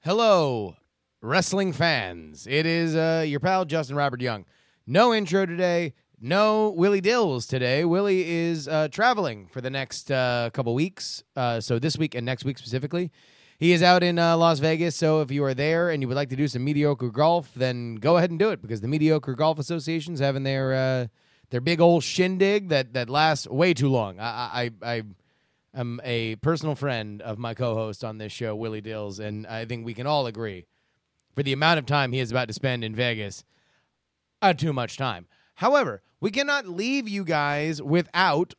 Hello, wrestling fans. It is your pal, Justin Robert Young. No intro today. No Willie Dills today. Willie is traveling for the next couple weeks, so this week and next week specifically. He is out in Las Vegas, so if you are there and you would like to do some mediocre golf, then go ahead and do it, because the Mediocre Golf Association's having their big old shindig that lasts way too long. I'm a personal friend of my co-host on this show, Willie Dills, and I think we can all agree, for the amount of time he is about to spend in Vegas, too much time. However, we cannot leave you guys without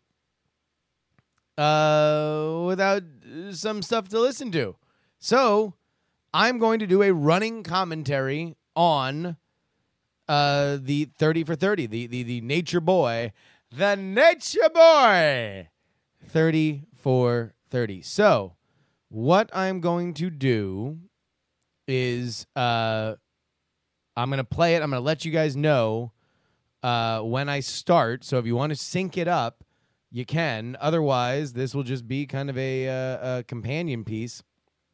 some stuff to listen to. So I'm going to do a running commentary on the 30 for 30, the Nature Boy, the Nature Boy 30 for 30. So what I'm going to do is I'm going to play it. I'm going to let you guys know when I start. So if you want to sync it up, you can. Otherwise, this will just be kind of a companion piece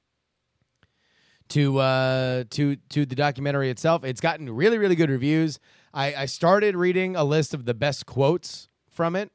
to the documentary itself. It's gotten really, really good reviews. I started reading a list of the best quotes from it,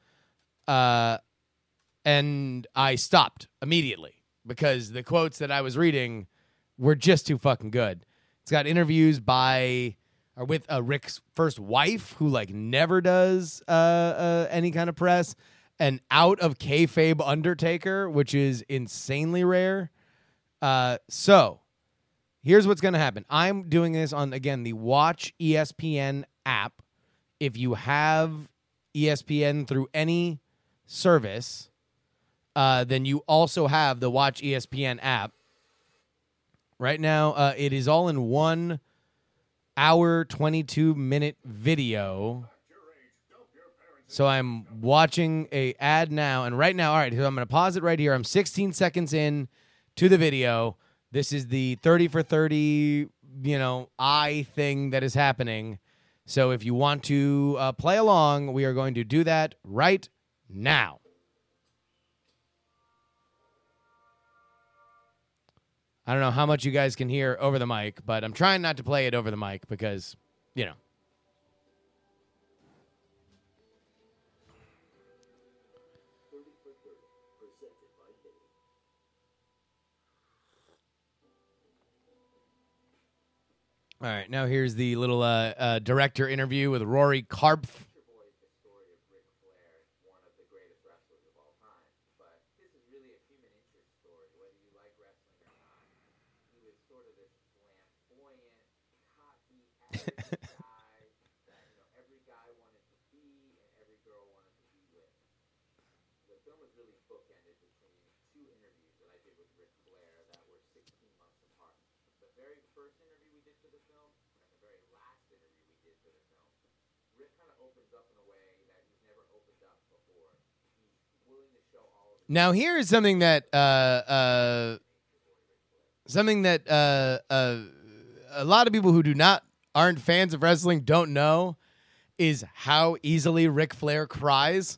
and I stopped immediately because the quotes that I was reading were just too fucking good. It's got interviews with Rick's first wife, who never does any kind of press, and out of kayfabe Undertaker, which is insanely rare. So here's what's going to happen. I'm doing this on, again, the Watch ESPN app. If you have ESPN through any service, then you also have the Watch ESPN app. Right now, it is all in 1 hour, 22-minute video. So I'm watching a ad now, and right now, all right, so I'm going to pause it right here. I'm 16 seconds in to the video. This is the 30 for 30, eye thing that is happening. So if you want to play along, we are going to do that right now. I don't know how much you guys can hear over the mic, but I'm trying not to play it over the mic because, All right, now here's the little director interview with Rory Karpf. Now here's something that a lot of people who aren't fans of wrestling don't know is how easily Ric Flair cries.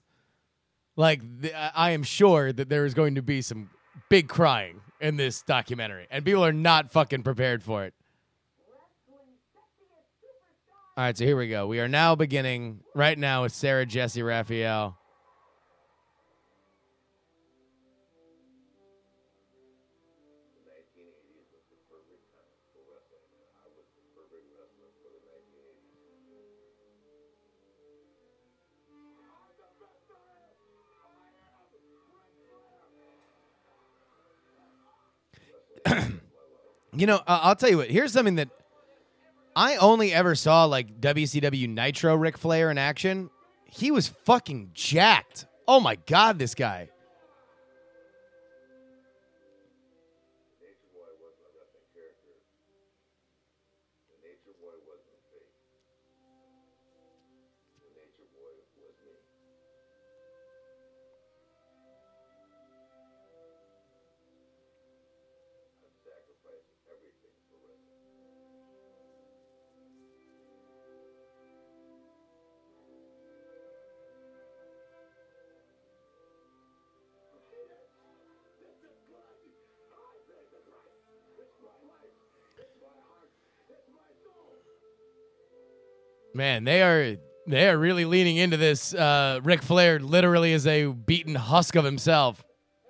I am sure that there is going to be some big crying in this documentary, and people are not fucking prepared for it. All right, so here we go. We are now beginning right now with Sarah Jesse Raphael. I'll tell you what. Here's something that I only ever saw WCW Nitro Ric Flair in action. He was fucking jacked. Oh my God, this guy. Man, they are really leaning into this. Ric Flair literally is a beaten husk of himself.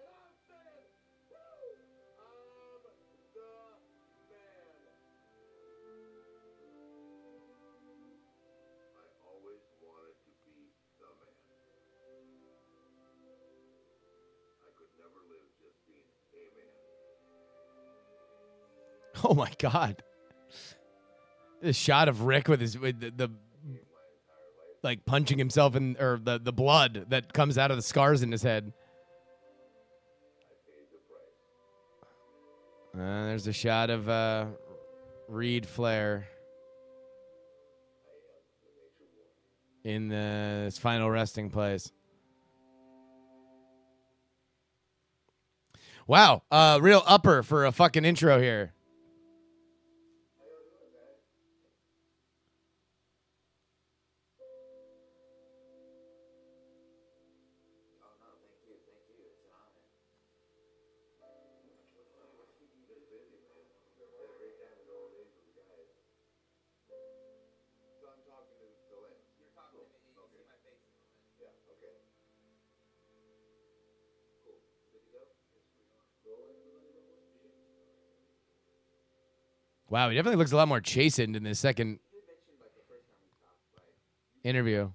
Oh my God! The shot of Rick with the like punching himself in, or the blood that comes out of the scars in his head. There's a shot of Reed Flair in his final resting place. Wow, real upper for a fucking intro here. Wow, he definitely looks a lot more chastened in this second interview.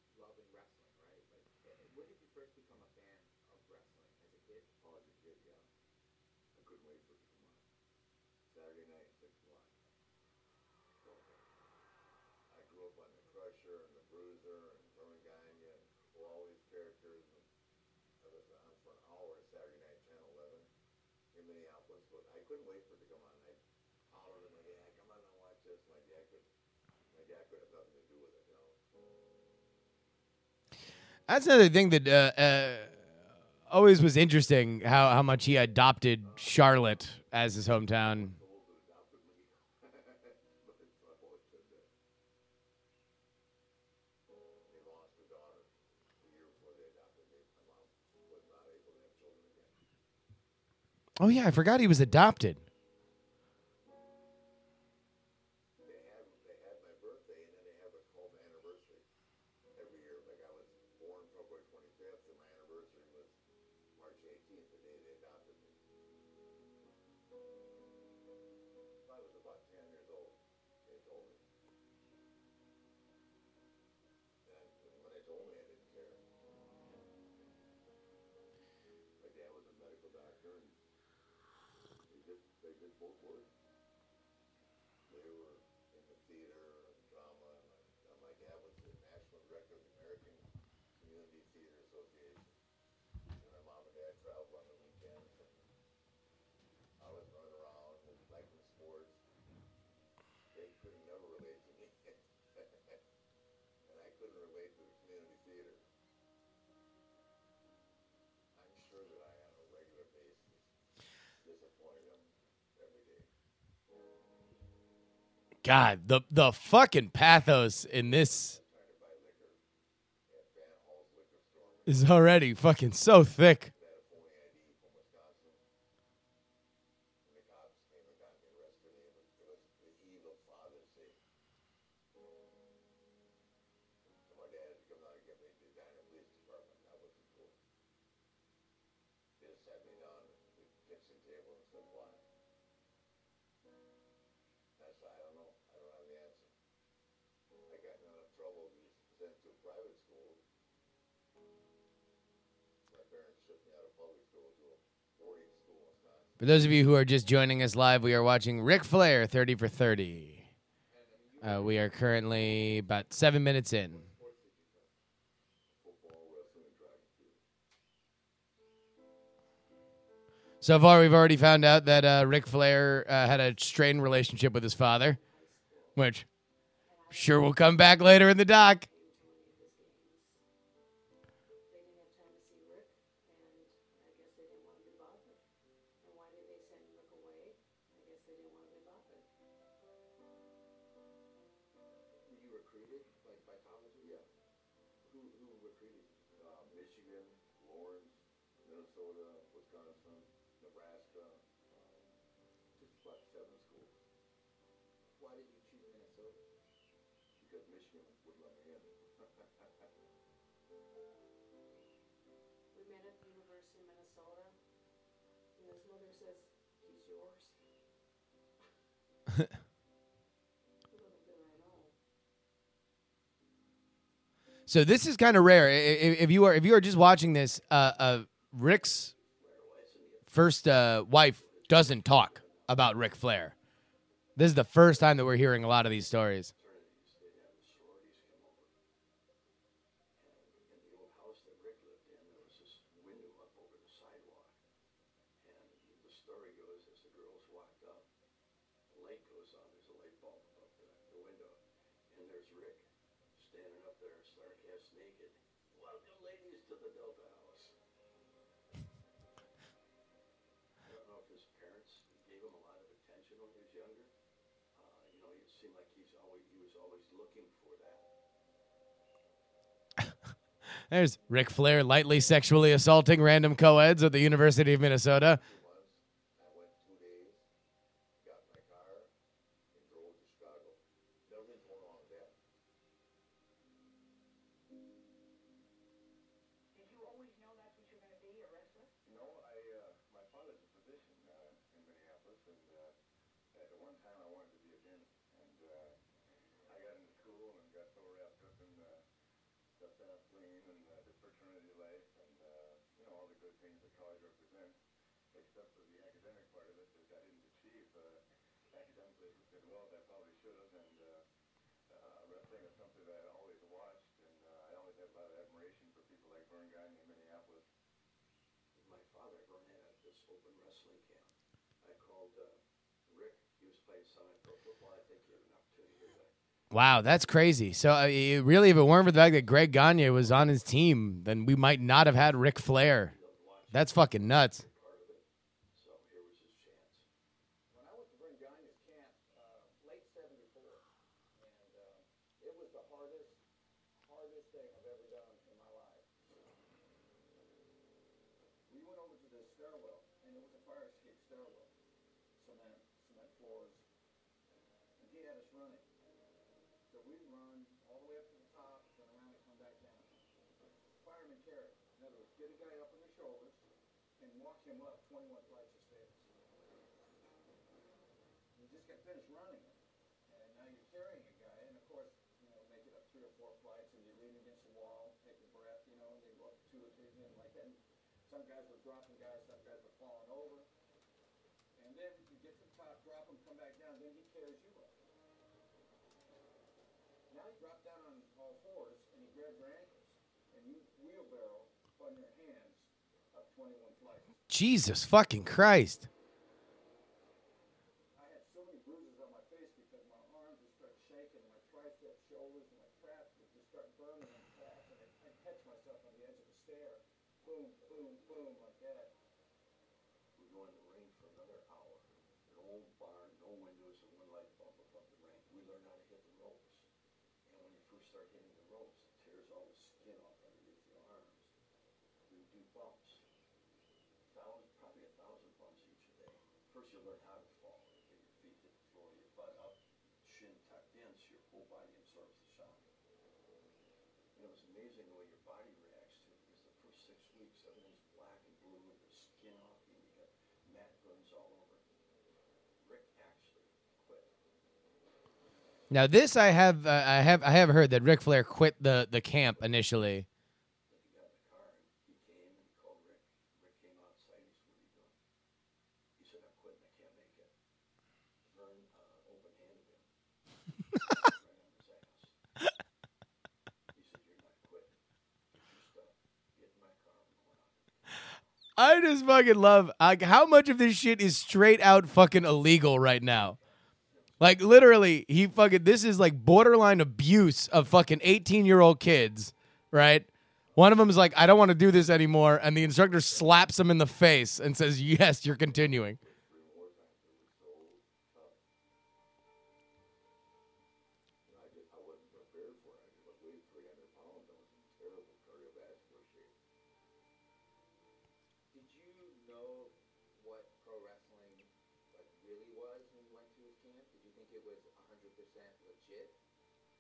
That's another thing that always was interesting, how much he adopted Charlotte as his hometown. Oh yeah, I forgot he was adopted. God, the fucking pathos in this is already fucking so thick. For those of you who are just joining us live, we are watching Ric Flair 30 for 30. We are currently about 7 minutes in. So far, we've already found out that Ric Flair had a strained relationship with his father, which sure will come back later in the doc. We met at the University of Minnesota, and his mother says, he's yours. Little did I know. So this is kind of rare. If you are just watching this, Rick's first wife doesn't talk about Ric Flair. This is the first time that we're hearing a lot of these stories. There's Ric Flair lightly sexually assaulting random co-eds at the University of Minnesota. Wow, that's crazy. So, really, if it weren't for the fact that Greg Gagne was on his team, then we might not have had Ric Flair. That's fucking nuts. Jesus fucking Christ. Now this I have heard that Ric Flair quit the camp initially. I just fucking love how much of this shit is straight out fucking illegal right now. Like literally, this is like borderline abuse of fucking 18-year-old kids, right? One of them is like, I don't want to do this anymore, and the instructor slaps him in the face and says, "Yes, you're continuing."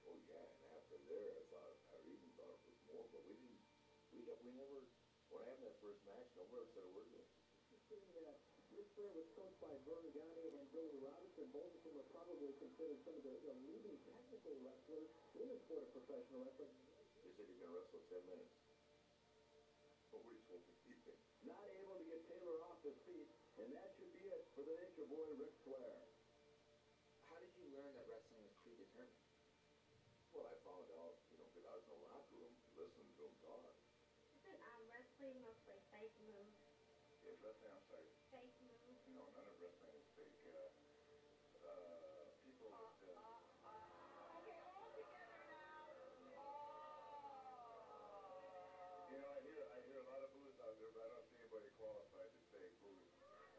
Oh yeah, and after there, I even thought it was more, but we didn't. We never. When I had that first match, nobody ever said a word to us. Ric Flair was coached by Vern Gagne and Billy Robinson. Both of whom are probably considered some of the leading technical wrestlers in the sport of professional wrestling. They said you're gonna wrestle 10 minutes. Nobody told me anything. Not able to get Taylor off his feet, and that should be it for the Nature Boy Ric Flair. How did you learn that wrestling was predetermined? Well, I found out, because I was in the locker room listening to them talk. Isn't wrestling mostly fake moves? Is wrestling, I'm sorry. Fake moves? No, none of wrestling is fake. People that. I hear a lot of boos out there, but I don't see anybody qualified to say boos.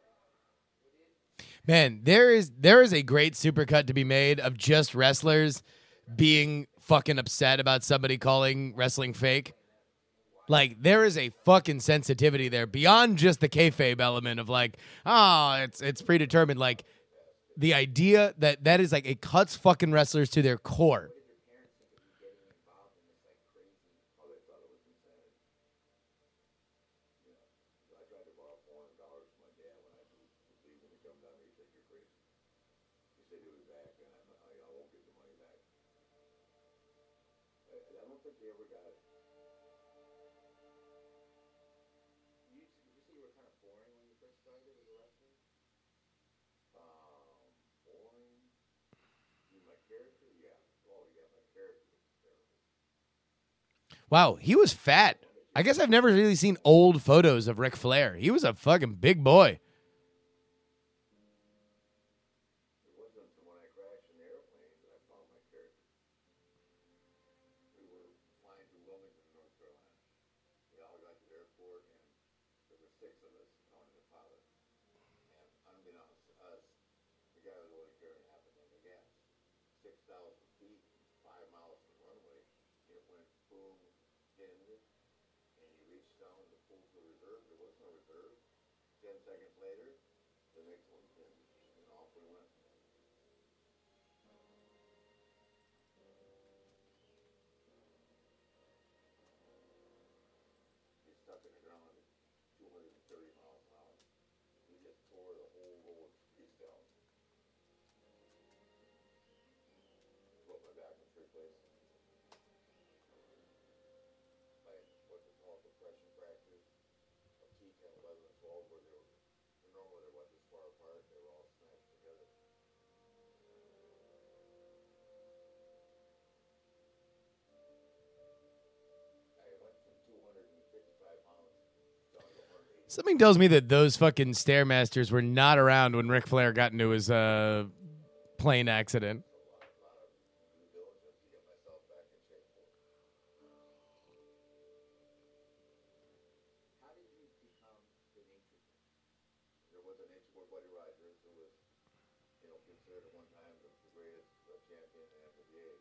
Man, there is a great supercut to be made of just wrestlers being fucking upset about somebody calling wrestling fake. Like, there is a fucking sensitivity there beyond just the kayfabe element of like, oh, it's predetermined. Like, the idea that is like, it cuts fucking wrestlers to their core. Oh, they thought it was insanity. I tried to borrow $400 from my dad when I was leaving to come down here. He said, "You're crazy." He said he'll be back, and I won't get the money back. I don't think they ever got it. Would you say you were kind of boring when you first started as a wrestler? Boring. You mean my character? Yeah. Oh, yeah, my character was terrible. Wow, he was fat. I guess I've never really seen old photos of Ric Flair. He was a fucking big boy. It wasn't until when I crashed in the airplane that I found my character. We were flying through Wilmington, North Carolina. We all got to the airport, and there were 6 of us, counting the pilot. And unbeknownst to us, the guy was only carrying half a tank of gas. 6,000 feet, 5 miles from runway, it went boom, pinned, and he reached down to pull the reserve. There was no reserve. 10 seconds later, the next one pinned, and off we went. He stuck in the ground at 230 miles an hour. He just tore the whole road piece down. Broke my back in 3 places. Like what they call compression fractures of T10, 11, and 12, where normally they weren't this far apart. They were all smashed together. I went from 255 pounds down to 180. Something tells me that those fucking Stairmasters were not around when Ric Flair got into his plane accident. A lot of due diligence to get myself back in shape for it. How did you become the Nature Boy? There was a Nature Boy, Buddy Rogers, who was, considered at one time the greatest champion in NWA.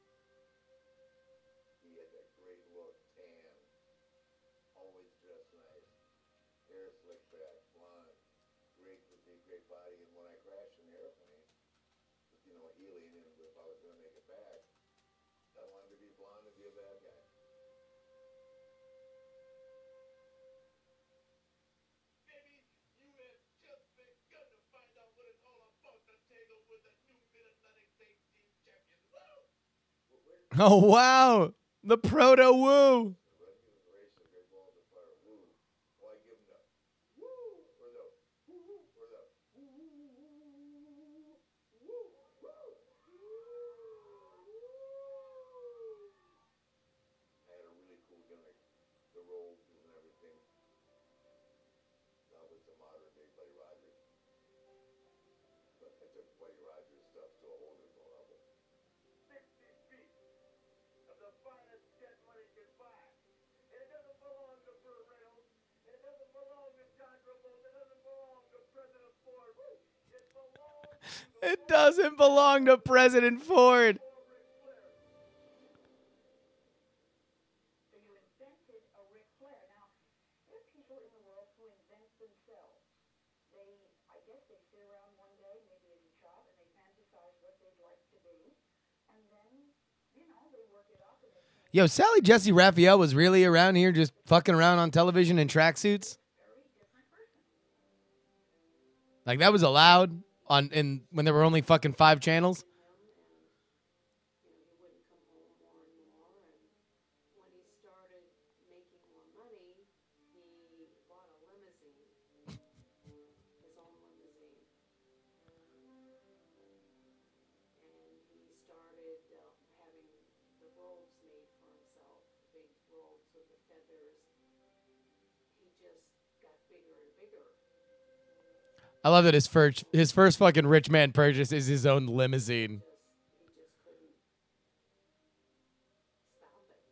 He had that great look, tan, always dressed nice, hair slicked back, blonde, great physique, great body. And when I crashed in the airplane, healing, and if I was going to make it back, I wanted to be blonde and be a bad guy. Baby, you have just begun to find out what it's all about to tangle with the new Mid-Atlantic Tag Team Champions. Woo! Oh, wow. The proto-woo. Running in the race, the great balls of fire. Woo! Why give them the woo or the woo or the woo woo woo? I had a really cool gimmick, the robes and everything. That was the modern day Buddy Rogers. But I took Buddy Rogers stuff to a whole different level. 60 feet of the finest jet money can buy. And it doesn't belong to Burt Reynolds. And it doesn't belong to John Travolta. It doesn't belong to President Ford. It belongs to the It doesn't belong to President Ford. Ric Flair. So you invented a Ric Flair. Now, there are people in the world who invent themselves. I guess they sit around one day, maybe in a shop, and they fantasize what they'd like to be. And then Yo, Sally Jesse Raphael was really around here just fucking around on television in tracksuits? Like that was allowed when there were only fucking 5 channels? He wouldn't come home more and more. And when he started making more money, he bought a limousine, his own limousine. And he started having the robes made for himself, big robes with the feathers. He just got bigger and bigger. I love that his first fucking rich man purchase is his own limousine. He just couldn't stop it.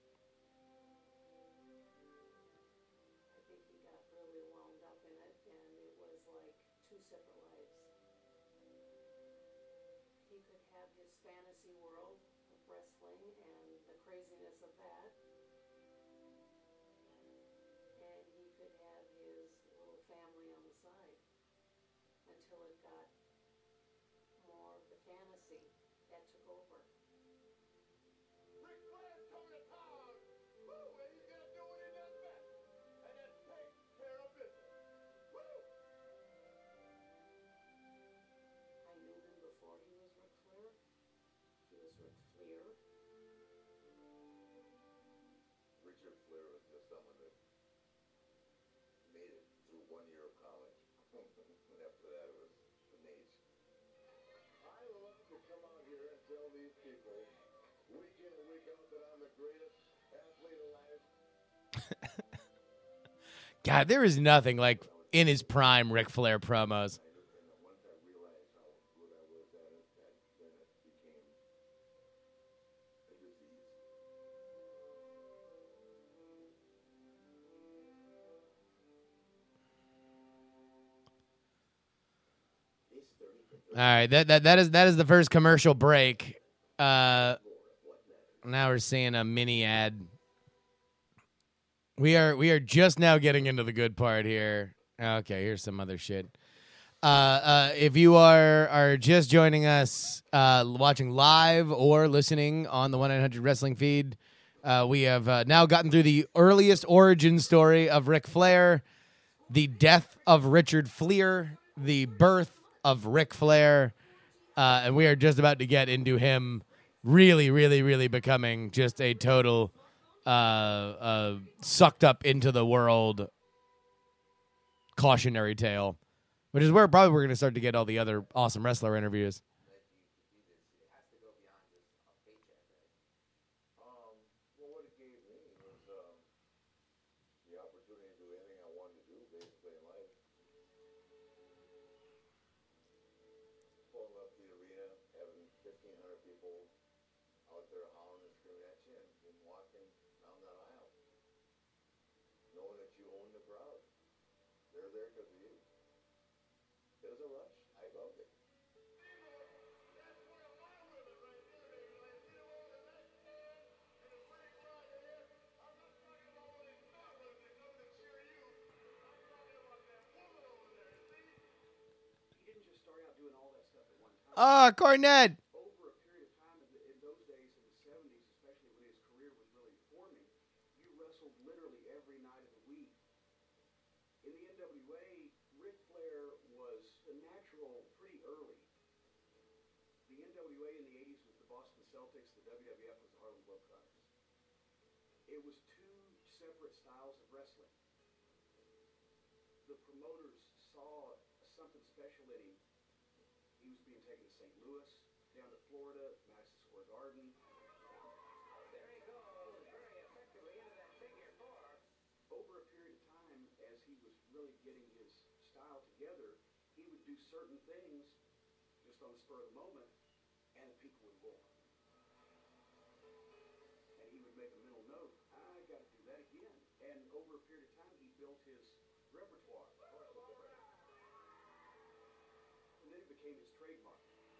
I think he got really wound up in it, and it was like 2 separate lives. He could have his fantasy world of wrestling and the craziness of that, and he could have his little family on the side until it got more of the fantasy that took over. Ric Flair, Tony Khan. Woo! And he's gonna do what he does best. And that's take care of business. Woo! I knew him before he was Ric Flair. He was Ric Flair. Richard Flair was just someone that made it through 1 year of college. And after that, it was amazing. I love to come out here and tell these people week in and week out that I'm the greatest athlete alive. God, there is nothing like in his prime Ric Flair promos. And once I realized how good I was at it, then it became a disease. All right, that is the first commercial break. Now we're seeing a mini ad. We are just now getting into the good part here. Okay, here's some other shit. If you are just joining us, watching live or listening on the 1-900 Wrestling feed, we have now gotten through the earliest origin story of Ric Flair, the death of Richard Fleer, the birth of Ric Flair, and we are just about to get into him really, really, really becoming just a total sucked up into the world cautionary tale, which is where probably we're going to start to get all the other awesome wrestler interviews. Well, what it gave me was the opportunity to do anything I wanted to do, basically, in life. Pulling up the arena, having 1,500 people out there howling and screaming at you, and walking down that aisle, knowing that you own the crowd. They're there because of you. It was a rush. I loved it. He didn't just start out doing all that stuff at one time. Cornette. Over a period of time, in those days, in the 70s, especially when his career was really forming, you wrestled literally every night of the week. In the NWA, Ric Flair was a natural pretty early. The NWA in the 80s was the Boston Celtics, the WWF was the Harlem Globetrotters. It was two separate styles of wrestling. The promoters saw something special in him. He was being taken to St. Louis, down to Florida, Madison Square Garden. There he goes, very effectively into that figure 4. Over a period of time, as he was really getting his style together, he would do certain things just on the spur of the moment, and the people would roar. And he would make a mental note, I got to do that again. And over a period of time, he built his repertoire. And then it became his trademark.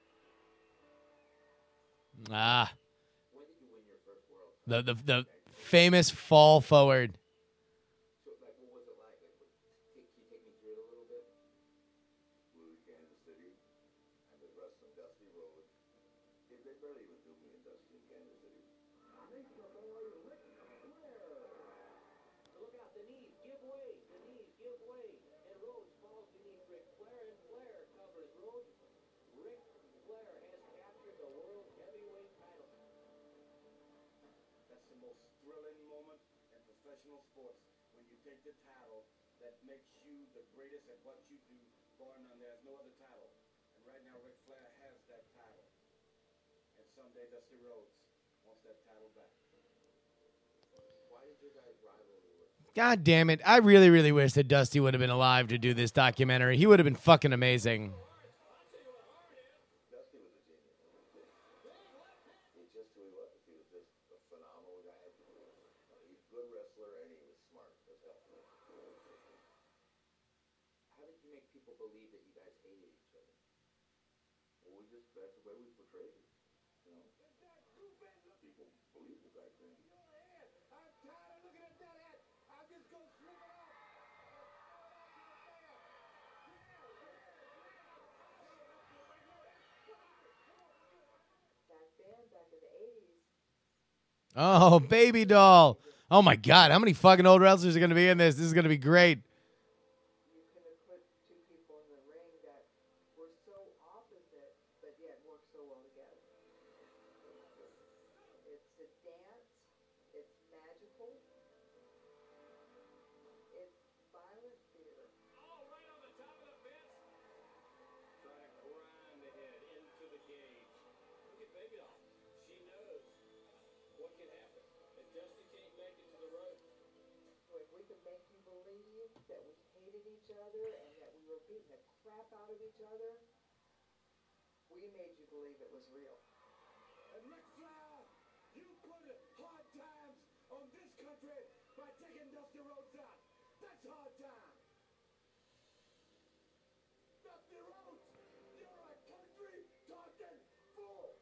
When did you win your first world title? The famous fall forward. So, like, what was it like? Like, can you take me through it a little bit? Moved to Kansas City. I was wrestling Dusty Rhodes. They barely even do me and Dusty in Kansas City. Nature boy Ric Flair. Look out, the knees give way, and Rhodes falls beneath Ric Flair, and Flair covers Rhodes. Ric Flair has captured the world heavyweight title. That's the most thrilling moment in professional sports when you take the title that makes you the greatest at what you do, bar none. There's no other title. And right now, Ric Flair has that title. And someday, Dusty Rhodes wants that title back. Why did your guys' rivalry with God damn it. I really, really wish that Dusty would have been alive to do this documentary. He would have been fucking amazing. Dusty was a genius. He's just who he was. He was just a phenomenal guy. He's a good wrestler and he was smart as hell. How did you make people believe that you guys hated each other? Well, that's the way we portrayed it. You know? People believed it back then. I'm tired of looking at that hat. I'm just going to slip it off. Back then, back in the 80s, Oh, baby doll. Oh my God. How many fucking old wrestlers are going to be in this? This is going to be great. you could have put two people in the ring that were so opposite, but yet worked so well together. It's a dance. It's magical. It's violent theater. Oh, right on the top of the fence. Try to grind ahead into the cage. Look at Baby Doll. She knows what can happen if Dusty can't make it to the ropes. If we could make you believe that we hated each other and that we were beating the crap out of each other, we made you believe it was real. And Ric Flair, you put hard times on this country by taking Dusty Rhodes out. That's hard time. Dusty Rhodes, you're a country talking fool.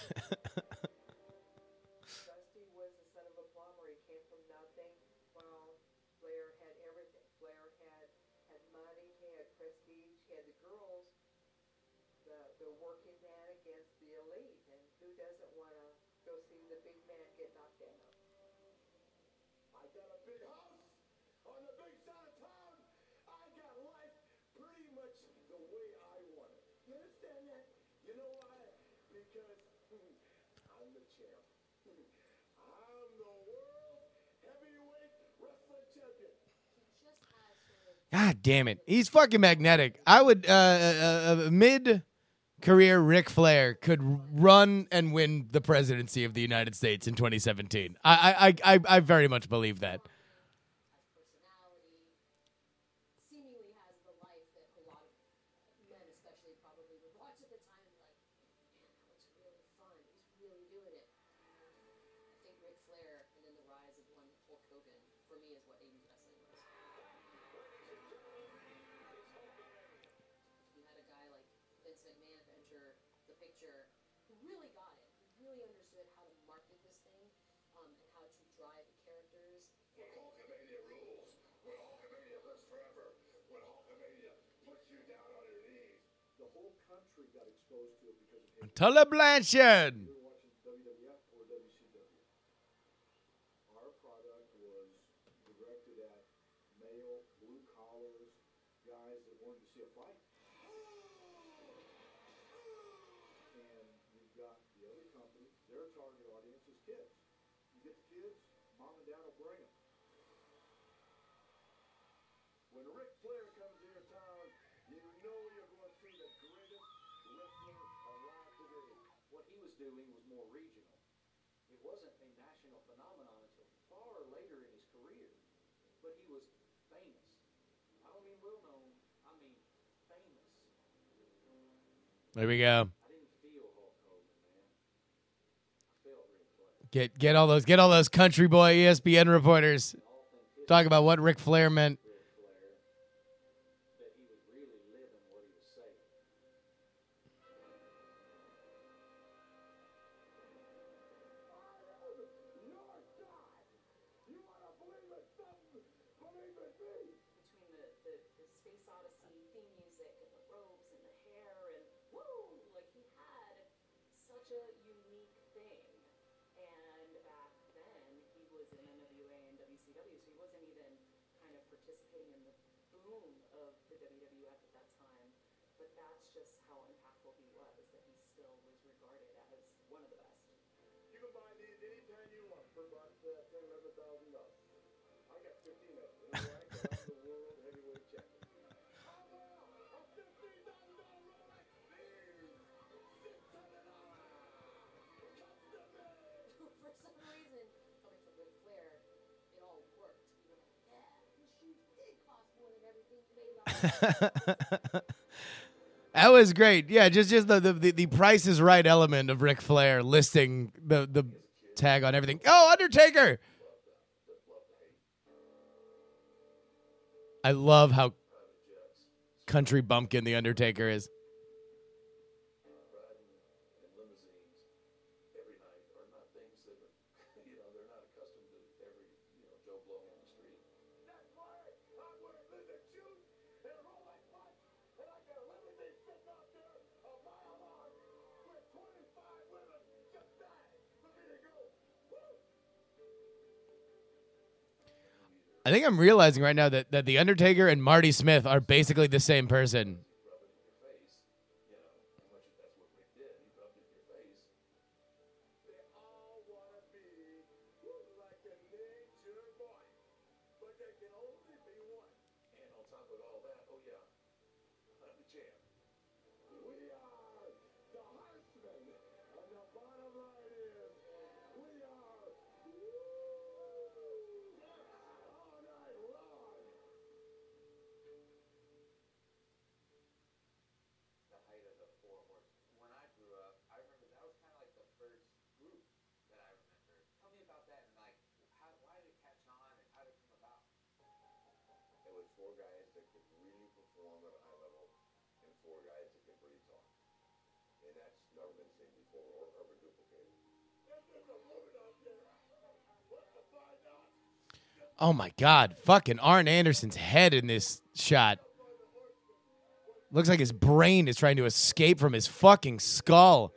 Dusty was the son of a plumber. He came from nothing. Well, Flair had everything. Flair had money. He had prestige. He had the girls. The working man against the elite. And who doesn't want to go see the big man get knocked down? I got a big house on the big side of town. I got life pretty much the way I want it. You understand that? You know why? Because I'm the champ. I'm the world heavyweight wrestling champion. God damn it. He's fucking magnetic. I would, mid-career Ric Flair could run and win the presidency of the United States in 2017. I very much believe that. Has personality, seemingly has the life that a lot of men especially probably would watch at the time and be like, man, that looks really fun. He's really doing it. I think Ric Flair and then the rise of one Hulk Hogan, for me, is what 80s wrestling was. You had a guy like Vince McMahon enter the picture who really got it, who really understood how to market this thing, and how to drive characters. When Hulkamania rules, when Hulkamania lives forever, when Hulkamania puts you down on your knees. The whole country got exposed to it because of him. Tully Blanchard. We were watching WWF or WCW. Our product was directed at male, blue collars, guys that wanted to see a fight. And you've got the other company, their target audience is kids. You get the kids, mom and dad will bring them. When Ric Flair comes to your town, you know you're going to see the greatest wrestler alive today. What he was doing was more regional. It wasn't a national phenomenon until far later in his career. But he was famous. I don't mean well known, I mean famous. There we go. I didn't feel Hulk Hogan, man. I felt Ric Flair. Get all those country boy ESPN reporters talk about what Ric Flair meant. Ric Flair, that he was really living what he was saying. Your God! You want to believe in something? Believe in me! Between the Space Odyssey theme music and the robes and the hair and woo, like he had such a participating in the boom of the WWF at that time. But that's just how impactful he was, that he still was regarded as one of the best. You can buy these anytime you want for about $10,000, $11,000. I got 15 of them. And ranked around the world heavyweight champion. How about a $15,000 Rolex? These $600. For some reason, coming from Ric Flair, it all worked. You were like, yeah, his shoes did cost more than everything made out. That was great. Yeah, just the Price is Right element of Ric Flair listing the tag on everything. Oh, Undertaker! I love how country bumpkin the Undertaker is. Riding in limousines every night are not things that are, they're not accustomed to every, Joe Blow on the street. That's why I wear lizard shoes and a Rolex watch, and I got a limousine sitting out there a mile long with 25 women just dying for me to go. Woo! I think I'm realizing right now that the Undertaker and Marty Smith are basically the same person. Rub it in your face, how much that's what Rick did. He rubbed it in your face. They all want to be like a nature boy, but they can only be one. And on top of all that, oh yeah, I'm the champ. We are the Horsemen, and the bottom line is we are all night long. The height of the Four Horsemen. When I grew up, I remember that was kind of like the first group that I remember. Tell me about that and why did it catch on and how did it come about? It was four guys that could really perform at a high level and four guys that could really talk. And that's never been seen before or ever duplicated. There's a woman out there. What the find out? Oh my God. Fucking Arn Anderson's head in this shot. Looks like his brain is trying to escape from his fucking skull.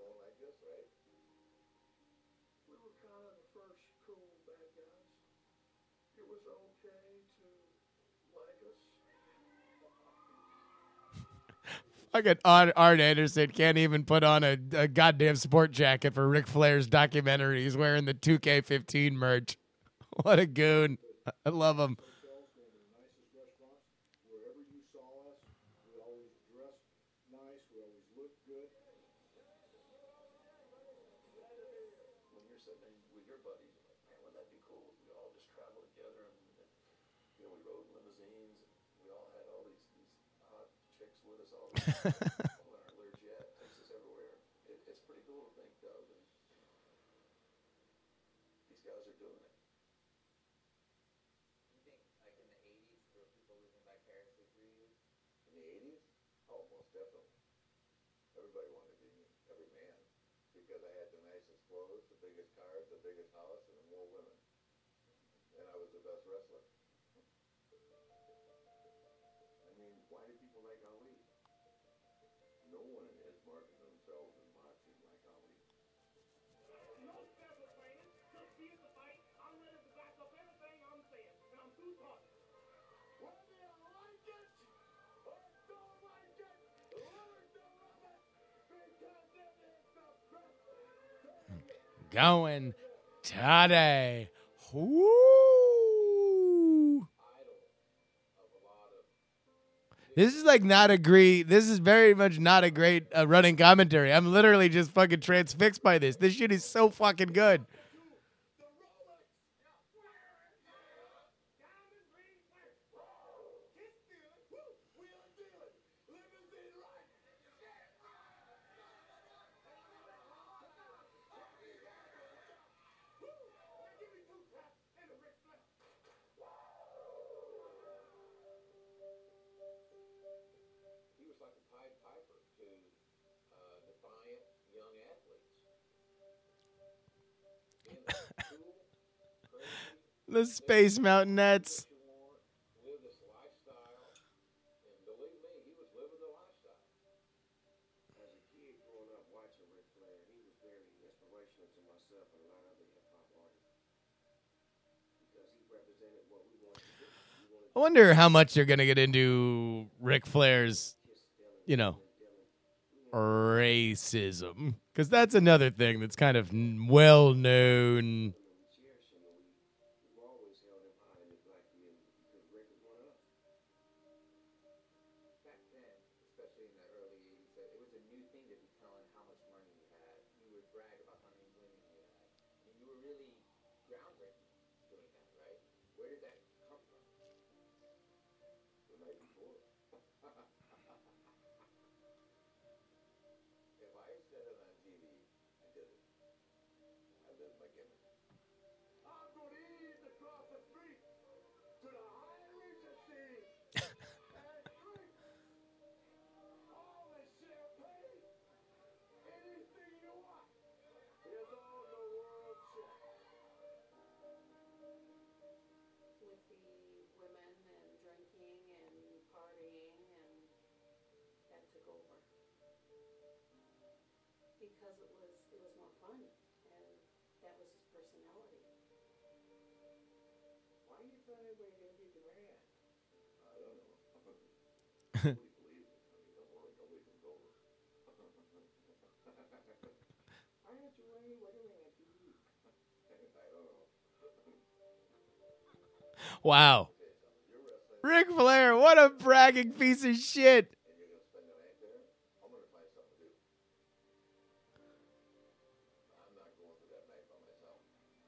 We were kind of the first cool bad guys. It was okay to like us. Fucking Arn Anderson can't even put on a goddamn sport jacket for Ric Flair's documentary. He's wearing the 2K15 merch. What a goon. I love him. Hotels, one of the nicest restaurants. Wherever you saw us, we always dressed nice. We always looked good. When you're sitting with your buddies, you're like, man, wouldn't that be cool if we all just travel together and we rode limousines and we all had all these hot chicks with us all the time. When our Learjet takes us everywhere. It's pretty cool to think, though, that these guys are doing it. You think, like in the 80s, there were people living vicariously through you? In the 80s? Oh, most definitely. Everybody wanted to be me, every man, because I had the nicest clothes, the biggest cars, the biggest house, and more women. And I was the best wrestler. I mean, why do people like Ali? No one has marketed themselves as boxing like Ali. No special training, just see the fight. I'm ready to back up everything I'm saying, and I'm through talking. Whether you like it or don't like it, learn to love it because it is the best. Going today. Woo! This is like not a great. This is very much not a great running commentary. I'm literally just fucking transfixed by this. This shit is so fucking good. He was like a Pied Piper to defiant young athletes. Being cool, crazy, The Space Mountain Nets. what you want, live this lifestyle, and believe me, he was living the lifestyle. As a kid growing up watching Ric Flair, he was very inspirational to myself and a lot of other hip hop artists because he represented what we wanted to do. We I wonder how much they're gonna get into Ric Flair's, racism, because that's another thing that's kind of well known. We've always held him high in the black community because Rick is one of us. Back then, especially in the early 80s, it was a new thing to be telling how much money you had. You would brag about how many women you had. And you were really groundbreaking doing that, right? Where did that come from? The night before. If I said it on TV, I did it. I lived my gimmick. I'm gonna eat across the street to the high Regency and drink all the champagne, anything you want. Here's all the world check. With the women and drinking and partying, and that took over because it was more fun, and that was his personality. Why are you telling everybody you're gonna beat the man? I don't know. Nobody believes it. I mean, don't worry, nobody comes over. Why aren't you wearing your wedding ring on TV? I don't know. Wow, Ric Flair, what a bragging piece of shit. And you're gonna spend the night there? I'm gonna find something to do. I'm not going for that night by myself.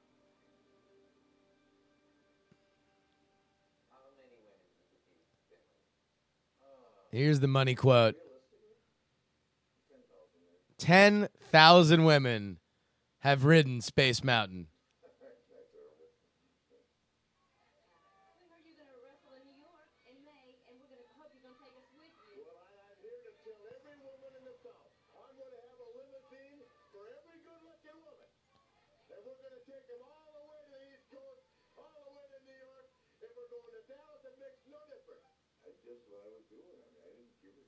How many women did you beat Finley? Here's the money quote: Realistically, 10,000 there. 10,000 women have ridden Space Mountain. That's not terrible. We heard you're gonna wrestle in New York in May, and we're gonna hope you're gonna take us with you. Well, I'm here to tell every woman in the South, I'm gonna have a limousine for every good-looking woman. And we're gonna take them all the way to the East Coast, all the way to New York. If we're going to Dallas, it makes no difference. That's just what I was doing. I mean, I didn't give it.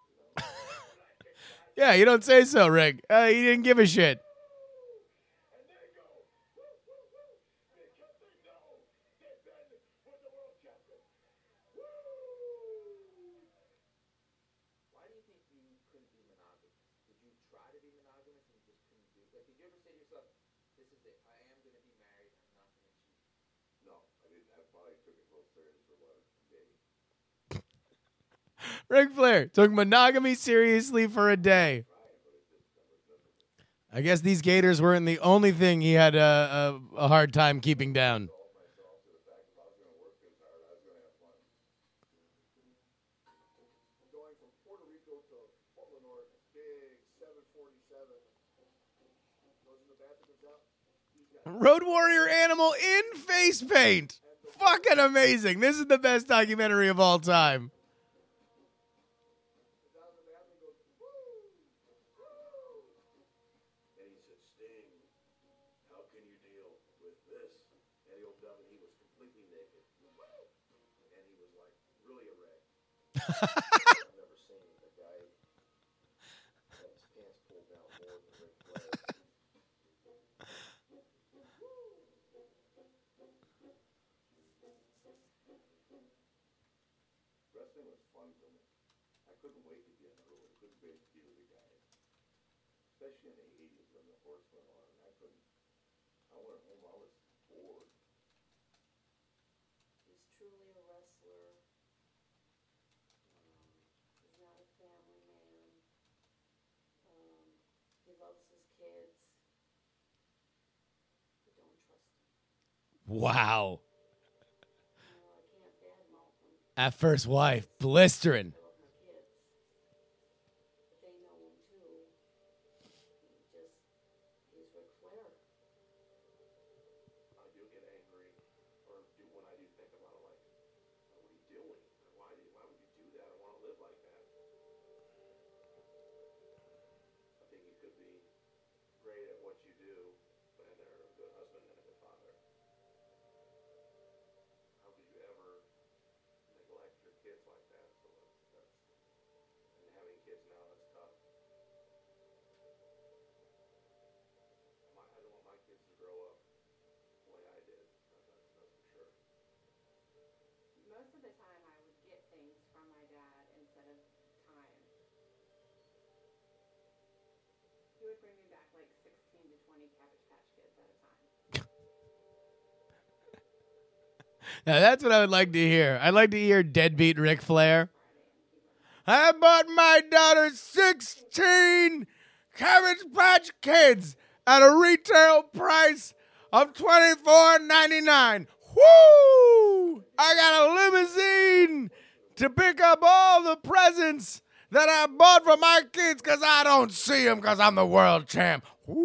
Yeah, you don't say so, Rick. He didn't give a shit. And they go, woo, woo, woo, because they know they've been with the world champion. Woo! Why do you think you couldn't be monogamous? Did you try to be monogamous and you just couldn't do it? Like, did you ever say to yourself, this is it, I am going to be married, I'm not going to cheat? No, I didn't. I probably took it real serious for about a day. Ric Flair took monogamy seriously for a day. I guess these gators weren't the only thing he had a hard time keeping down. Told myself to the fact if I was going to work this hard, I was going to have fun. Going from Puerto Rico to Portland, Oregon, big 747. Goes in the bathroom, comes out. He's got Road Warrior animal in face paint. Fucking amazing. This is the best documentary of all time. down in the bathroom, goes, woo, woo. And he said, Sting, how can you deal with this? And he opened up and he was completely naked. And he was like really erect. I've never seen a guy have his pants pulled down more than Ric Flair. Wrestling was fun for me. I couldn't wait to get in the ring. I couldn't wait to be with the guys. Especially in the 80s when the horse went on. I went home, I was bored. He's truly a wrestler. He's not a family man. He loves his kids. But don't trust him. Wow. I can't badmouth him. At first wife, blistering. I love my kids. But they know him too. He's Ric Flair. I do get angry, or when I do think about it, like, what are you doing? Why would you do that? I want to live like that. I think you could be great at what you do, but then they're a good husband and a good father. How could you ever neglect your kids like that? So that's and having kids now, that's tough. I don't want my kids to grow up the way I did. That's for sure. Not most of the time I would get things from my dad instead of time. He would bring me back like 16 to 20 Cabbage Patch Kids at a time. Now that's what I would like to hear. I'd like to hear deadbeat Ric Flair. I bought my daughter 16 Cabbage Patch Kids at a retail price of $24.99. Woo! I got a limousine to pick up all the presents that I bought for my kids because I don't see them because I'm the world champ. Woo!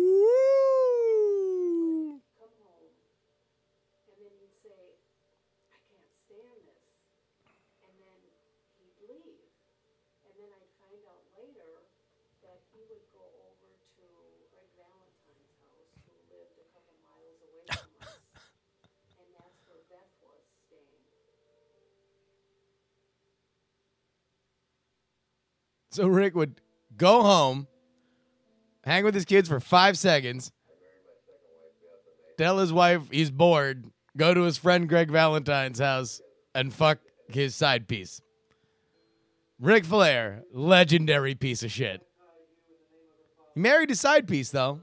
Come home, and then he'd say, I can't stand this. And then he'd leave. And then I'd find out later that he would go over to Greg Valentine's house, who lived a couple miles away from us. And that's where Beth was staying. So Rick would go home, hang with his kids for 5 seconds, tell his wife he's bored, go to his friend Greg Valentine's house, and fuck his side piece. Ric Flair, legendary piece of shit. He married his side piece, though.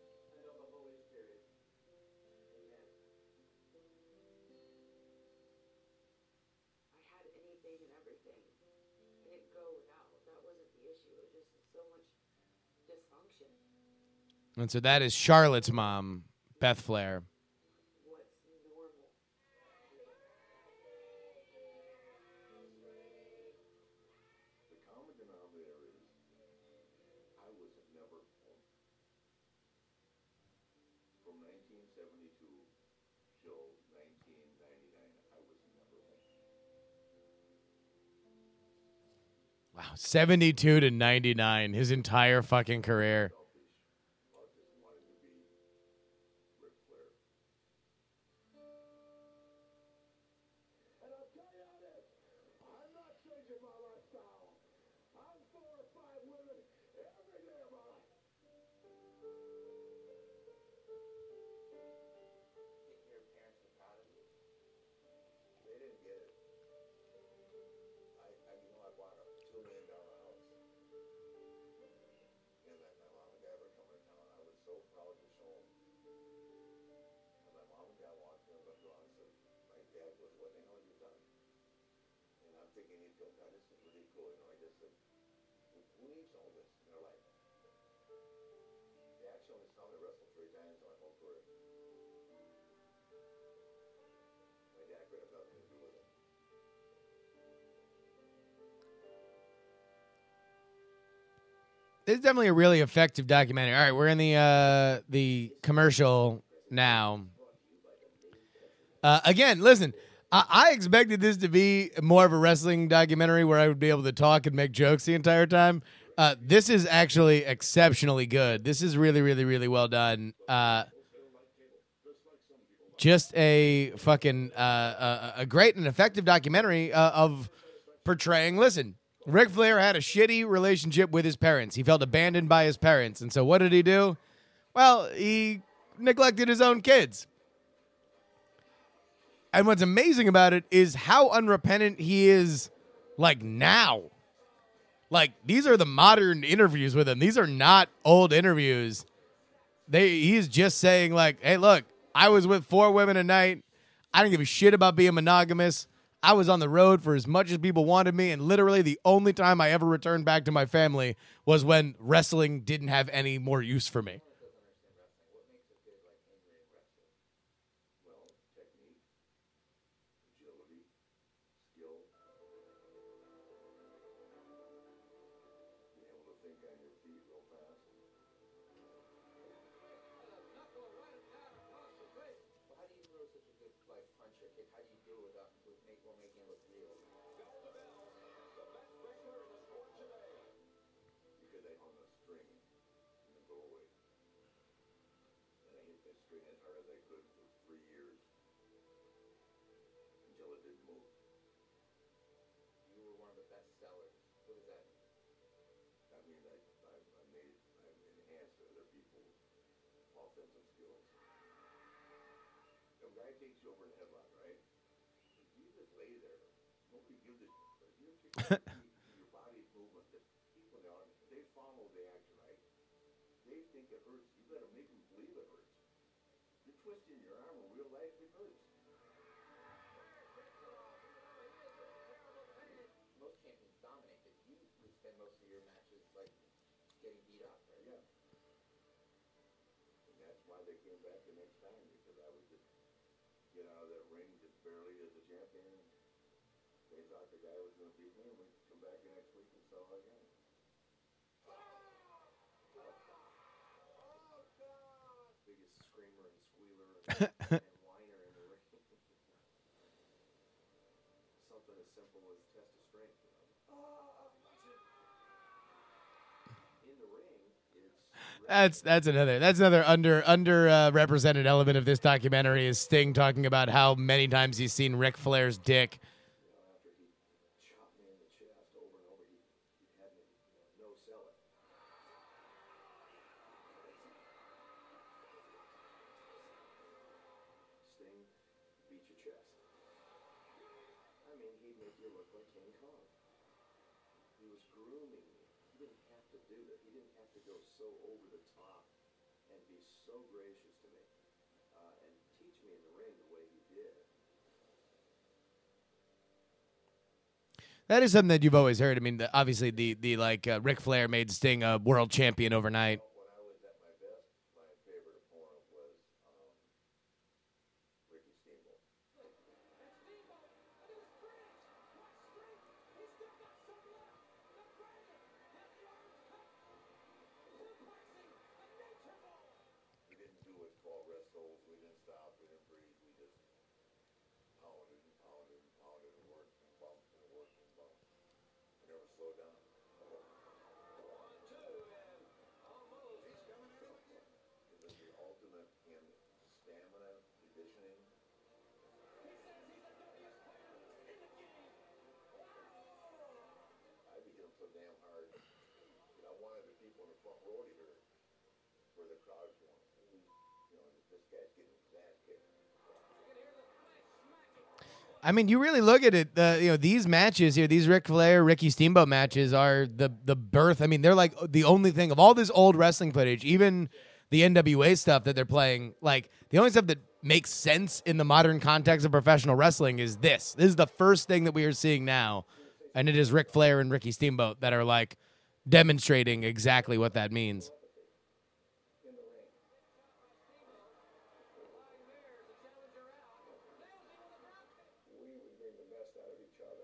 I had anything and everything. I didn't go without. That wasn't the issue. It was just so much dysfunction. And so that is Charlotte's mom, Beth Flair. What's normal? The common denominator is I was never home. From 1972 till 1999, I was never home. Wow, 72 to 99, his entire fucking career. I just wanted to be Ric Flair. And I'll tell you this, I'm not changing my lifestyle. I'm 4 or 5 women every day of my life. Think your parents were proud of you? They didn't get it. I bought a $2 million house. And that my mom and dad were coming to town. I was so proud to show them. And my mom and dad walked in and looked around and said, my dad goes, what the hell have you done? And I'm thinking, he'd go, God, this is really cool. I just said, who needs all this? And they're like, they actually only saw me wrestle 3 times in my whole career. My dad could have nothing to do with it. It's definitely a really effective documentary. All right, we're in the commercial now. Again, listen, I expected this to be more of a wrestling documentary where I would be able to talk and make jokes the entire time. This is actually exceptionally good. This is really, really, really well done. Just a fucking a great and effective documentary of portraying. Listen, Ric Flair had a shitty relationship with his parents. He felt abandoned by his parents. And so what did he do? Well, he neglected his own kids. And what's amazing about it is how unrepentant he is, like, now. Like, these are the modern interviews with him. These are not old interviews. He's just saying, like, hey, look, I was with 4 women a night. I didn't give a shit about being monogamous. I was on the road for as much as people wanted me, and literally the only time I ever returned back to my family was when wrestling didn't have any more use for me. Well, technique, agility, skill, being able to think on your feet real fast. Well, how do you throw such a good punch or kick? How do you do it without making it look real? Because I hung a string in the doorway. And I hit that string as hard as I could for 3 years. Until it didn't move. You were one of the best sellers. What does that mean? That means I've enhanced other people's offensive skills. A guy takes you over the headlock, right? If you just lay there nobody gives a shit. But if you're your body's movement, the people in the audience, they follow the action, right? They think it hurts. You got to make them believe it hurts. You're twisting your arm in real life, it hurts. Most champions dominate, but you would spend most of your matches like getting beat up, right? Yeah. And that's why they came back the next time, because I would just get out of that ring just barely as a champion. They thought the guy was going to beat me, and we'd come back the next week and sell again. Biggest screamer and squealer and whiner in the ring. Something as simple as test of strength. In the ring, it's That's another under represented element of this documentary is Sting talking about how many times he's seen Ric Flair's dick. after he chopped me in the chest over and over, he had me no sell it. Sting beat your chest. I mean, he'd make you look like King Kong. He was grooming me. He didn't have to do that. He didn't have to go so over the top and be so gracious to me and teach me in the ring the way he did. That is something that you've always heard. I mean, obviously the Ric Flair made Sting a world champion overnight. When I was at my best, my favorite opponent was Ricky Steamboat. We didn't do what's called wrestles. We didn't stop. We didn't breathe. We just pounded and pounded and pounded and worked and bumped and worked and bumped. We never slowed down. It was the ultimate in stamina, conditioning. I beat him so damn hard. And I wanted the people in the front row to hear where the crowd's going. This guy's getting his ass kicked. I mean, you really look at it. These matches here, these Ric Flair, Ricky Steamboat matches are the birth. I mean, they're like the only thing of all this old wrestling footage, even the NWA stuff that they're playing. Like the only stuff that makes sense in the modern context of professional wrestling is this. This is the first thing that we are seeing now, and it is Ric Flair and Ricky Steamboat that are like demonstrating exactly what that means. We would bring the best out of each other.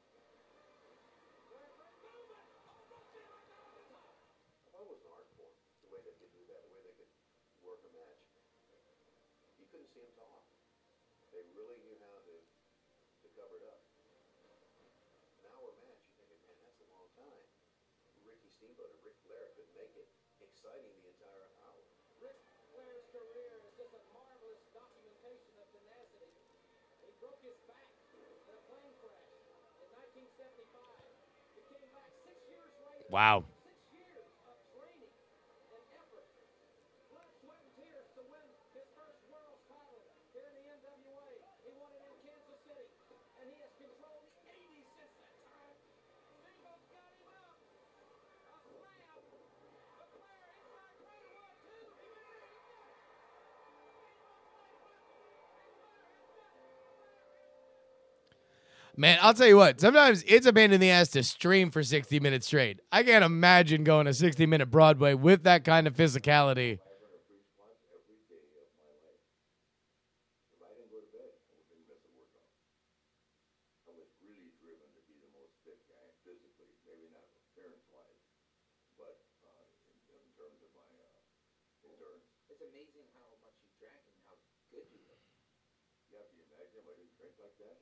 That was an art form, the way they could do that, the way they could work a match. You couldn't see them talk. They really knew how to cover it up. An hour match, you're thinking, man, that's a long time. Ricky Steamboat and Ric Flair could make it exciting the entire hour. Ric Flair's career is just a marvelous documentation of tenacity. He broke his back in a plane crash in 1975. He came back 6 years later. Wow. 6 years of training and effort. Blood, sweat, and tears to win his first world title here in the NWA. He won it in Kansas City, and he has controlled the 80s since that time. Steamboat's got him up. A slam. The Flair inside Brady 1, 2. He did it. Man, I'll tell you what. Sometimes it's a pain in the ass to stream for 60 minutes straight. I can't imagine going a 60-minute Broadway with that kind of physicality. 500 free spots every day of my life. If I didn't go to bed, I wouldn't miss a workout. I was really driven to be the most fit guy physically, maybe not appearance-wise, but in terms of my endurance. It's amazing how much you drank and how good you look. Yeah, can you imagine if I didn't drink like that?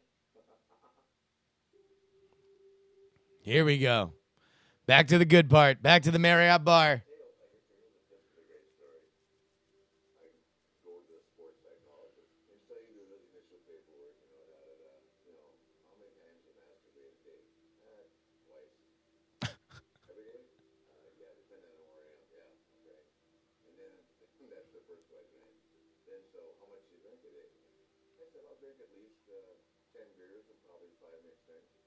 Here we go. Back to the good part. Back to the Marriott bar. This is a great story. I go to the sports psychologist and say you do this initial paperwork, how many times you masturbate a day? Twice. Every day? Yeah, depending on where I am. Yeah, okay. And then that's the first question. Then so how much do you drink a day? I said I'll drink at least 10 beers and probably 5 mixed drinks.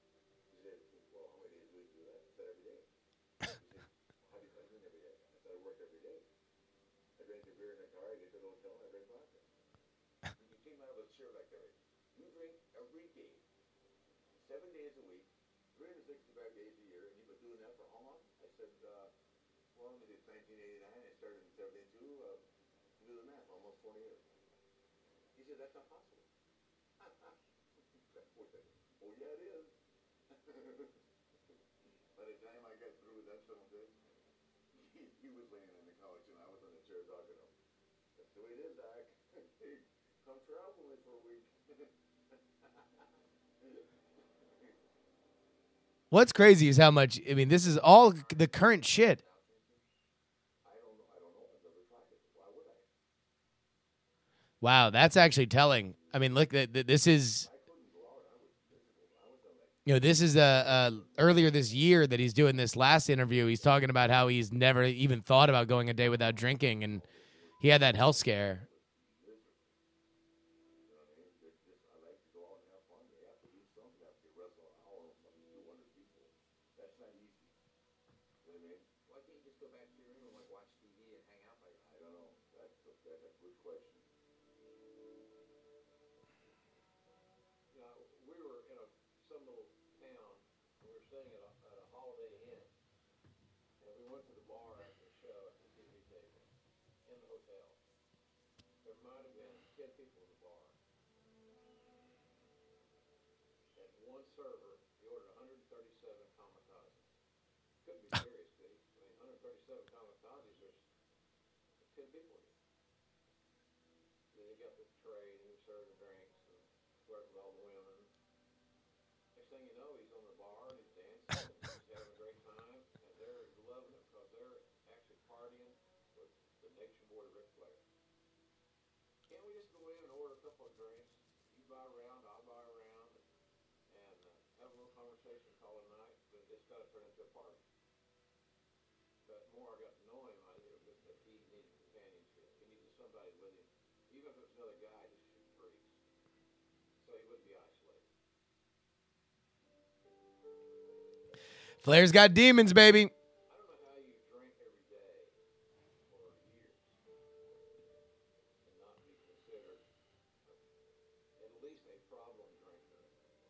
drank the beer in the car, I get to the hotel, and I drank vodka. When you came out of a chair like that, you drink every day, 7 days a week, 365 days a year, and you've been doing that for how long? I said, well, it was 1989, I started in 72, do the math, almost 20 years. He said, that's not possible. Oh, yeah, it is. By the time I got through with that son of a bitch, he was laying on the couch and I was on the chair talking to him. That's the way it is, Doc. Hey, come travel with me for a week. What's crazy is how much, I mean, this is all the current shit. I don't know. I've never tried it. Why would I? Wow, that's actually telling. I mean, look, this is, you know, this is earlier this year that he's doing this last interview. He's talking about how he's never even thought about going a day without drinking, and he had that health scare. I like to go out and have fun. You have to do something. You have to wrestle an hour in front of 200 people. That's not easy. You know what I mean? Why can't you just go back to your room and like watch TV and hang out by yourself? I don't know. That's a good question. You know, we were in some little town, and we were staying at a Holiday Inn, and we went to the bar after the show at the TV table in the hotel. There might have been 10 people in the bar. And one server, he ordered 137 kamikazes. Couldn't be serious, could he? I mean, 137 kamikazes, there's 10 people in it. Then he got the tray, and he was serving drinks, and flirting with all the women. Next thing you know, he's on the bar, and he's dancing, and he's having a great time, and they're loving it because they're actually partying with the Nature Boy Ric Flair. Can't we just go in and order a couple of drinks? You buy a round, I'll buy a round, and have a little conversation, call it a night, but it's got to turn into a party. But the more I got to know him, I knew that he needed companionship. He needed somebody with him, even if it was another guy just shooting breeze, so he wouldn't be isolated. Flair's got demons, baby. I don't know how you drink every day for years and not be considered at least a problem drinker.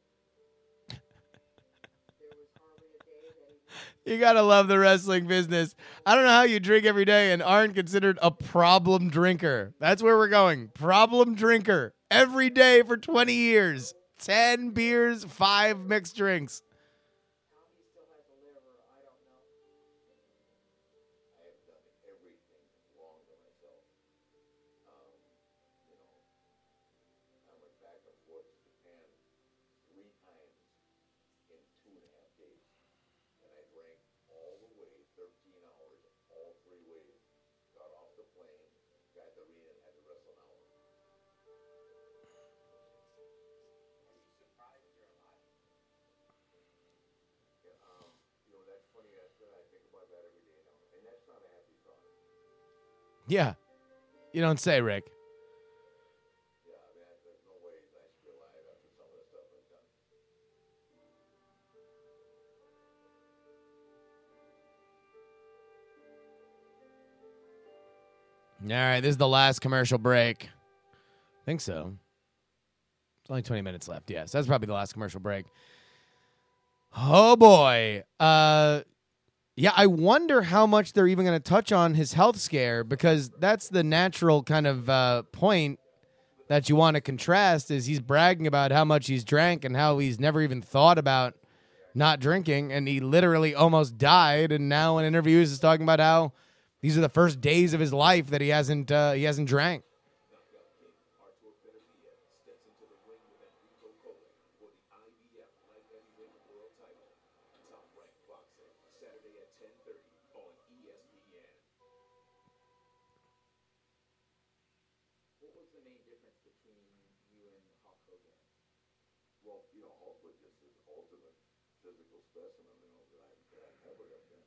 There was hardly a day that he wouldn't You gotta love the wrestling business. I don't know how you drink every day and aren't considered a problem drinker. That's where we're going. Problem drinker. Every day for 20 years. 10 beers, 5 mixed drinks. how he still has a liver, I don't know. I have done everything wrong to myself. You know, I went back and forth to Japan 3 times in 2.5 days. And I drank all the way, 13 hours, all 3 ways. Got off the plane, got the arena, and had to wrestle an hour. Are you surprised you're alive? Yeah, you know, that's funny. I think about that every day now. And that's not a happy thought. Yeah. You don't say, Rick. Yeah, I mean, there's no way I should be alive after some of the stuff I've done. All right, this is the last commercial break. I think so. It's only 20 minutes left. Yes, that's probably the last commercial break. Oh, boy. Yeah, I wonder how much they're even going to touch on his health scare, because that's the natural kind of point that you want to contrast, is he's bragging about how much he's drank and how he's never even thought about not drinking, and he literally almost died, and now in interviews is talking about how these are the first days of his life that he hasn't drank. Arturo Benavidez steps into the ring with Enrico Colli for the IBF Light Heavyweight World Title. Top Rank Boxing, Saturday at 10:30 on ESPN. What was the main difference between you and Hulk Hogan? Well, you know, Hulk was just his ultimate physical specimen, you know, that I've never have been.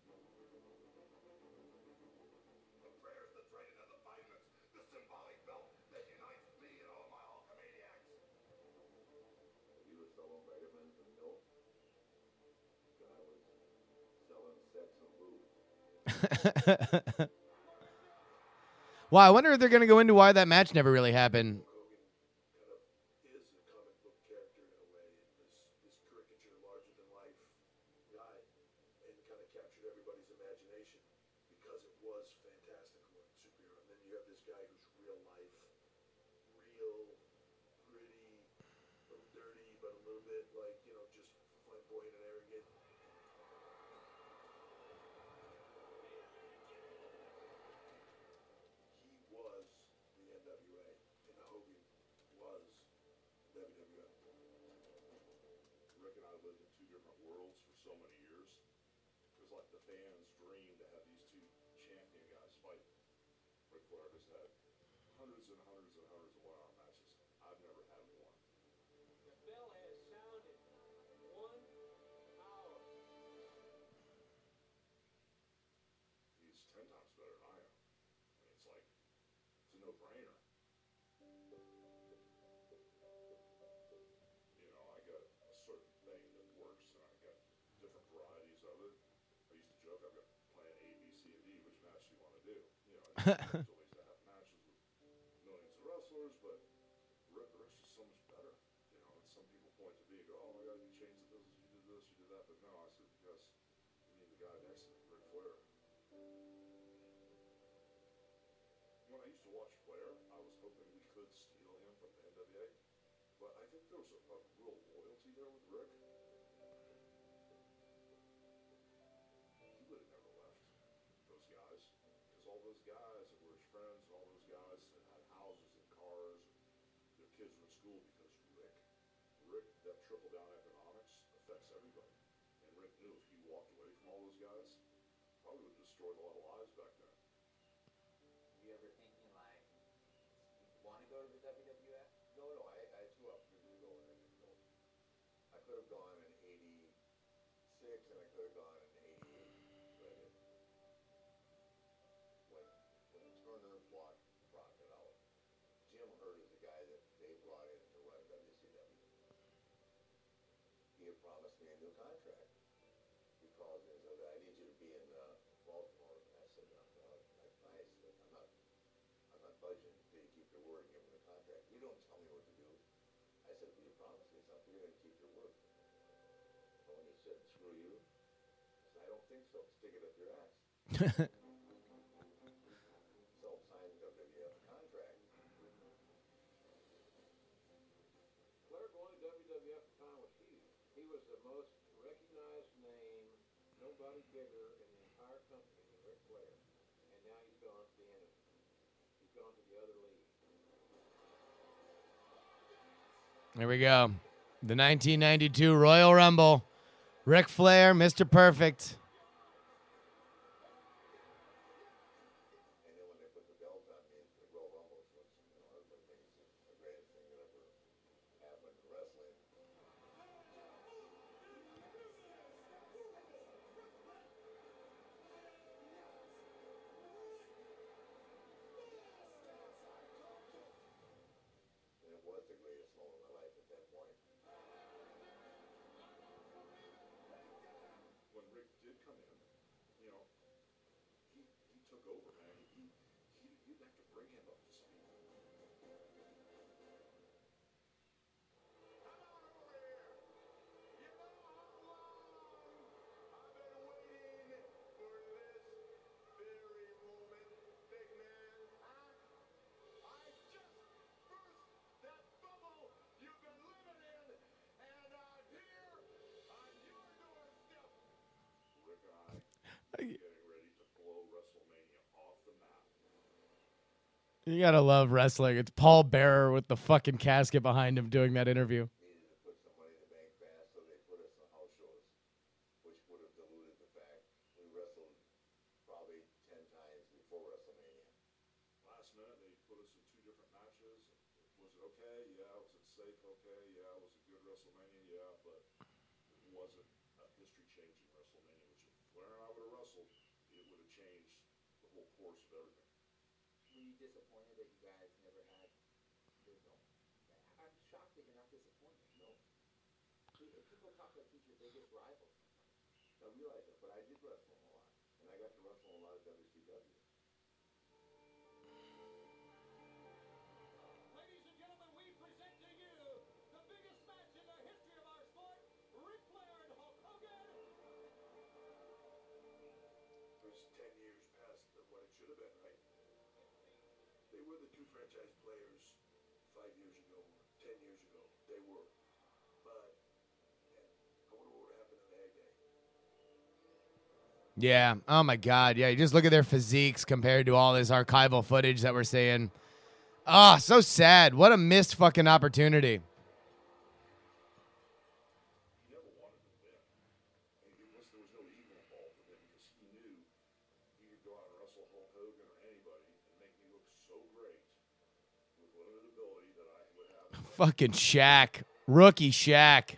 The prayers, the training, and the vitamins, the symbolic belt that unites me and all my Hulkamaniacs. He was selling vitamins and milk. And I was selling sex and booze. Well, I wonder if they're going to go into why that match never really happened. Hogan kind of is a comic book character in a way, this caricature, larger than life guy, and kind of captured everybody's imagination because it was fantastical and superhero. And then you have this guy who's real life, real, gritty, a little dirty, but a little bit like, you know, just flamboyant and arrogant. He was the NWA, and Hogan was WWF. Rick and I lived in two different worlds for so many years. It was like the fans' dream to have these two champion guys fight. Ric Flair has had hundreds and hundreds and hundreds of one-hour matches. I've never had one. The bell has sounded 1 hour. He's 10 times better than I am. I mean, it's like, it's a no-brainer. You know, I got a certain thing that works, and I got different varieties of it. I used to joke, I've got plan A, B, C, and D. Which match do you want to do? You know, I used to have matches with millions of wrestlers, but Rick's just so much better. You know, and some people point to me and go, "Oh my God, you changed the business, you did this, you did that." But no, I said, because you mean the guy next to me, Ric Flair. When I used to watch Flair, I was hoping we could steal him from the NWA, but I think there was a real loyalty there with Rick. He would have never left those guys, because all those guys that were his friends, and all those guys that had houses and cars, and their kids were in school because Rick, that trickle down economics affects everybody. And Rick knew if he walked away from all those guys, probably would have destroyed a lot of lives back then. You ever thinking like, you want to go to the WWF? No, I had two opportunities to go and I didn't go. I could have gone in '86 and I could have gone in '88, but I didn't. When Turner bought Crocodile, Jim Hurt is the guy that they brought in to run WCW. He had promised me a new contract. He called me and said, "I need you to be in Baltimore." And I said, "No, I'm not budging until you keep your word and give me the contract. You don't tell me what to do." I said, "Will you promise me something? You're going to keep your word." Tony said, "Screw you." I said, "I don't think so. Stick it up your ass." So signed the WWF contract. Flair going to WWF at the time was huge. He was the most recognized name, nobody bigger in the entire company than Ric Flair. And now he's gone to the enemy. He's gone to the other league. Here we go. The 1992 Royal Rumble. Ric Flair, Mr. Perfect. And then when they put the belt on me for the Royal Rumble, it was, everybody thinks it's the greatest thing that ever happened in wrestling. And it was the greatest moment of my life at that point. When Rick did come in, you know, he took over, man. You'd have to bring him up to speed. Rick and I getting ready to blow WrestleMania off the map. You gotta love wrestling. It's Paul Bearer with the fucking casket behind him doing that interview. Needed to put some money in the bank fast, so they put us on house shows, which would have diluted the fact we wrestled probably 10 times before WrestleMania. Last minute, they put us in two different matches. Was it okay? Yeah. Was it safe? Okay. Yeah. Was it good WrestleMania? Yeah. But it wasn't a history-changing WrestleMania, which if Flair and I would have wrestled, it would have changed the whole course of everything. Were you disappointed that you guys never had? No. I'm shocked that you're not disappointed. No. People talk like he's your biggest rival. I realize that, but I did wrestle him a lot, and I got to wrestle a lot of WCW. was 10 years past what it should have been, right? They were the two franchise players 5 years ago, 10 years ago. They were. But, man, I wonder what would have happened in the heyday. Yeah. Oh my God. Yeah. You just look at their physiques compared to all this archival footage that we're seeing. Ah, so sad. What a missed fucking opportunity. He never wanted to win. And there was no ego involved with him because he knew he could go out and wrestle Hulk Hogan or anybody and make me look so great with limited ability that I would have. Fucking Shaq. Rookie Shaq.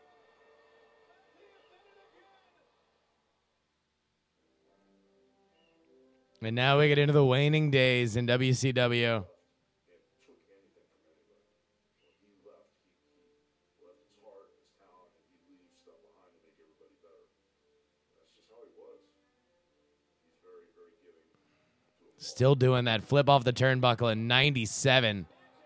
And now we get into the waning days in WCW. And took anything from anybody. When he left, he left his heart and his talent, and he'd leave stuff behind to make everybody better. That's just how he was. He's very, very giving to a Still doing that flip off the turnbuckle in 97.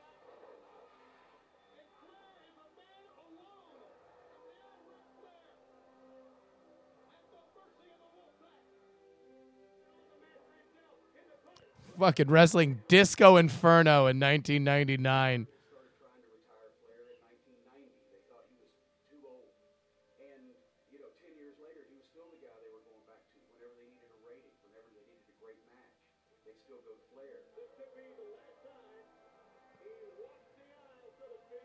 Fucking wrestling Disco Inferno in 1999. Started trying to retire Flair in 1990. They thought he was too old. And, 10 years later, he was still the guy they were going back to whenever they needed a rating, whenever they needed a great match. They'd still go to Flair. This could be the last time he walks the aisle, so to speak.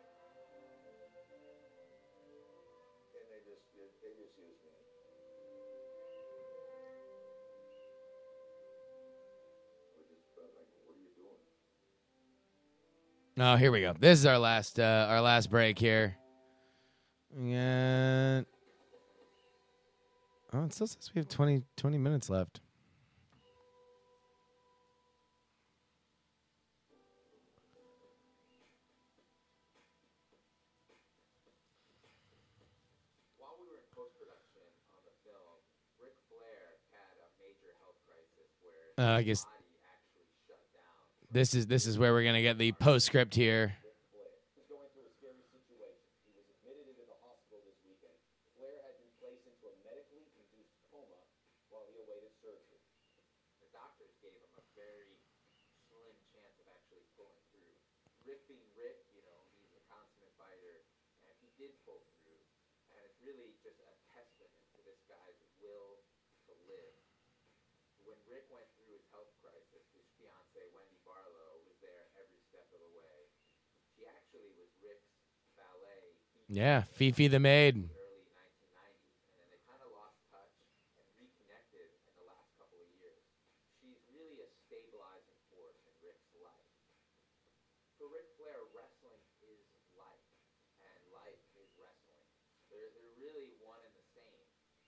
And they just used me. I was like, what are you doing? Oh, here we go. This is our last break here. Yeah. Oh, it still says we have 20 minutes left. While we were in post-production on the film, Ric Flair had a major health crisis where I his guess body actually shut down. this is where we're gonna get the postscript here. He's going through a scary situation. He was admitted into the hospital this weekend. Flair had been placed into a medically induced coma while he awaited surgery. The doctors gave him a very slim chance of actually pulling through. Rick being Rick, he's a consummate fighter, and he did pull through. And it's really just a testament to this guy's will to live. When Rick went through his health crisis, his fiancee, Wendy Barlow, was there every step of the way. She actually was Rick's valet. Yeah, Fifi the maid. Early 1990s, and then they kind of lost touch and reconnected in the last couple of years. She's really a stabilizing force in Rick's life. For Ric Flair, wrestling is life, and life is wrestling. They're really one and the same.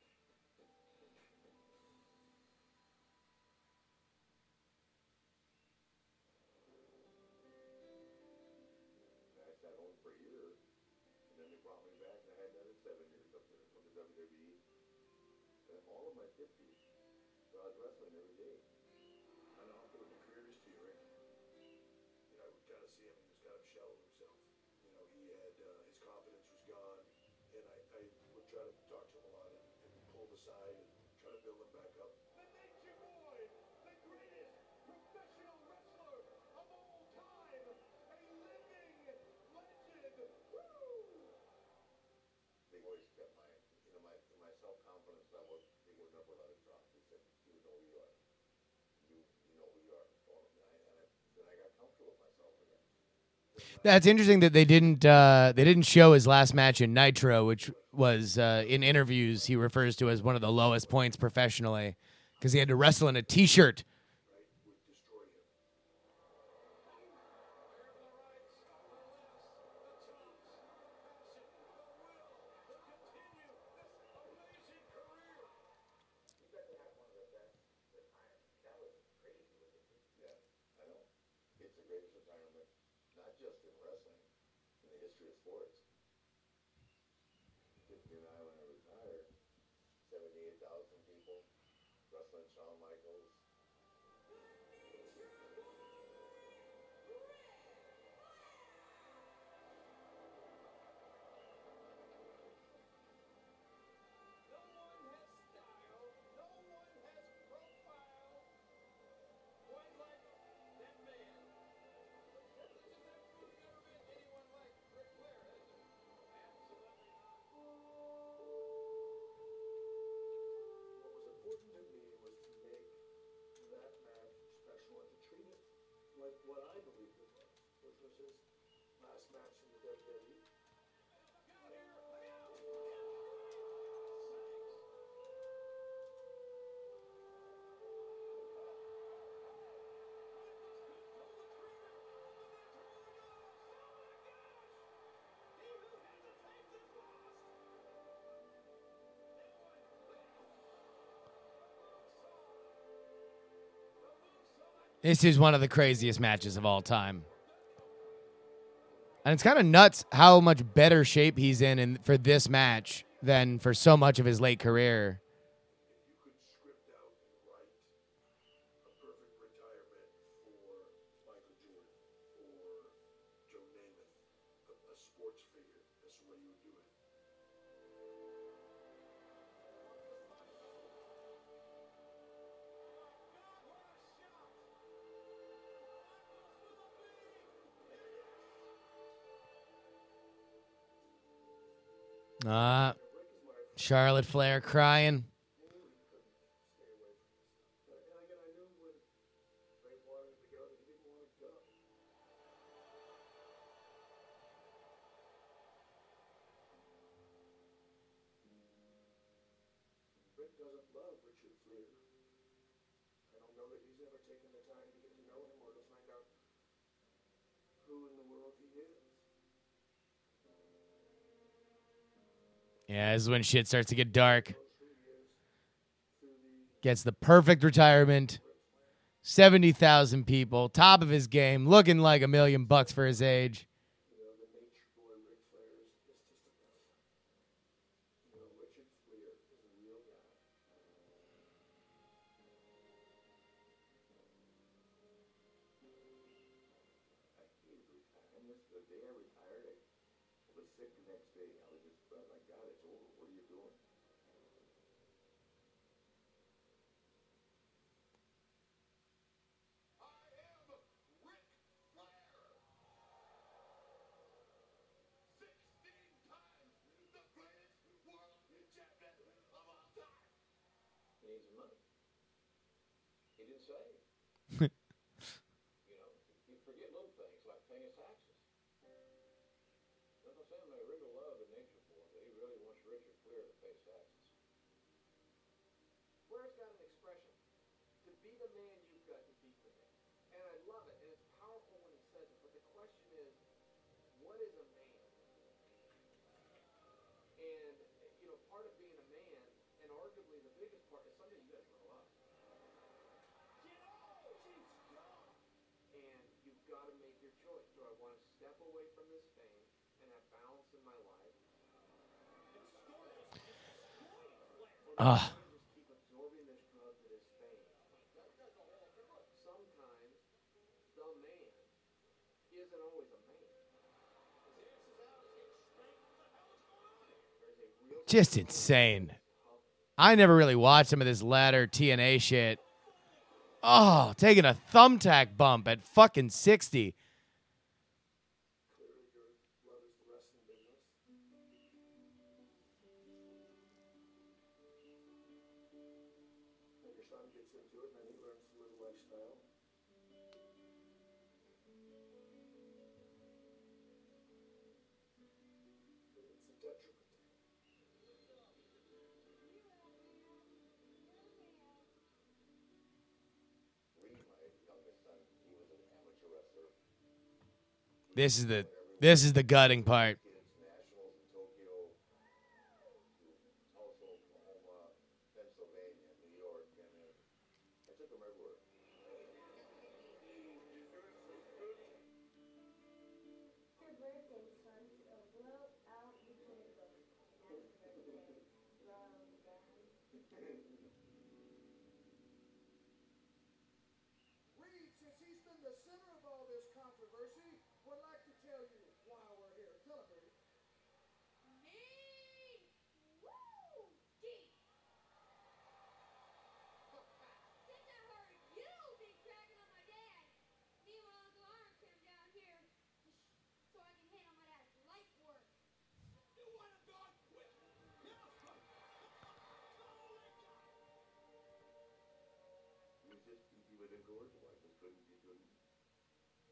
I sat home for a year, and then they brought me back, and I had another 7 years up there from the WWE. And all of my 50s, so I was wrestling every day. I don't know how good of a career is to you, Rick. I would kind of see him, he was kind of a shell of himself. He had, his confidence was gone, and I would try to talk to him a lot and pull him aside and try to build him back up. The Nature Boy, the greatest professional wrestler of all time, a living legend. Woo! They always kept my self-confidence level, they would never let it drop. They said, you know who you are. You know who you are. And I got comfortable with myself again. That's interesting that they didn't show his last match in Nitro, which was in interviews he refers to as one of the lowest points professionally because he had to wrestle in a T-shirt. Would destroy him. Yeah, I know. It's the greatest retirement, not just in wrestling, in the history of sports. Tiffany and I, when I retired, 78,000 people, wrestling Shawn Michaels. what I believed it was, which was his last match in the WWE. This is one of the craziest matches of all time. And it's kind of nuts how much better shape he's in for this match than for so much of his late career. You could script out and write a perfect retirement for Michael Jordan or Joe Namath, a sports figure. That's the way you would do it. Charlotte Flair crying. Stay away from this stuff. And again, I knew when Ray wanted to go that he didn't want to go. Rick doesn't love Richard Flair. I don't know that he's ever taken the time to get to know him or to find out who in the world he is. Yeah, this is when shit starts to get dark. Gets the perfect retirement. 70,000 people. Top of his game. Looking like $1 million for his age. You know, the nature boy Ric Flair is just enough. You know, Richard Flair is a real guy. I hated retiring. The day I retired, I was sick the next day. I was just, oh my God, it's over. What are you doing? He needs some money. He didn't save. You know, you forget little things like paying his taxes. Like I say, I really love the nature boy, but he really wants Richard Flair to pay his taxes. Flair's got an expression. To be the man, you've got to beat the man. And I love it, and it's powerful when he says it. But the question is, what is a man? And, you know, part of being a man, and arguably the biggest part, is someday you got to grow up. And you've got to make your choice. Do I want to step away from this fame and have balance in my life? Or do I want to just keep absorbing this drug that is fame? Sometimes the man isn't always a man. There's a real Just insane. I never really watched some of this latter TNA shit. Oh, taking a thumbtack bump at fucking 60. Clearly, your love is the wrestling business. And your son gets into it, and then he learns to live a lifestyle. It's a detriment to him. Reed, my youngest son, he was an amateur wrestler. This is the gutting part. Kids, nationals in Tokyo, Tulsa, Oklahoma, Pennsylvania, New York, and I took him everywhere. Your birthday, son, so blow out the candle. Happy birthday. Love, Dad. Reed, since he's been the center of all this controversy, would like to tell you why we're here. Tell him, Reed. Mean! Woo! Deep! Since I heard you been cracking on my dad, me and my Uncle Arn came down here so I can handle my dad's life work. You want a dog? He was incorrigible. I just couldn't.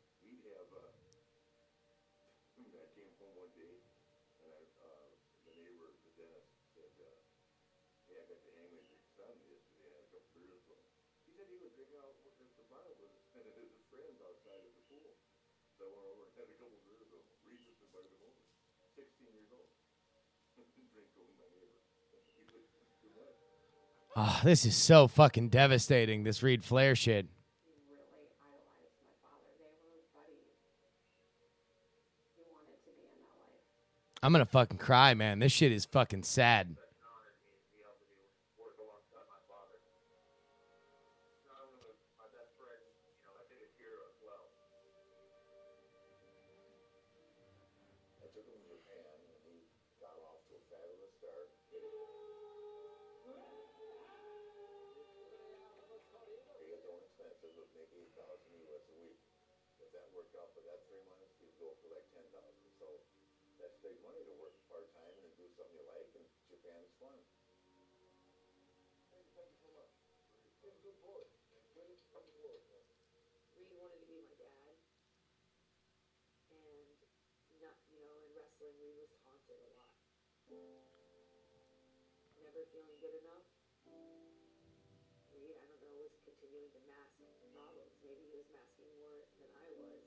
I came home one day, and the neighbor, the dentist, said, "Hey, I got to hang with your son yesterday. I had a couple beers with him." He said he was drinking out at the bar with his friends outside of the pool. So I went over and had a couple beers with him. Reed just invited him over. 16 years old. Drink over my neighbor. He's like, too much. Ah, this is so fucking devastating, this Reed Flair shit. He really idolized my father. They were buddies. He wanted to be in that life. I'm gonna fucking cry, man. This shit is fucking sad. I took him to Japan, and he got off to a fabulous start. He had his own expenses, would make $8,000 US a week. If that worked out for that 3 months, he'd go for like 10,000. So that's big money to work part-time and do something you like, and Japan is fun. Thank you so much. You're a good boy. Good boy. Reed wanted to be my dad. And not, in wrestling, Reed was taunted a lot. Never feeling good enough. Reed, I don't know, was continuing to mask problems. Maybe he was masking more than I was.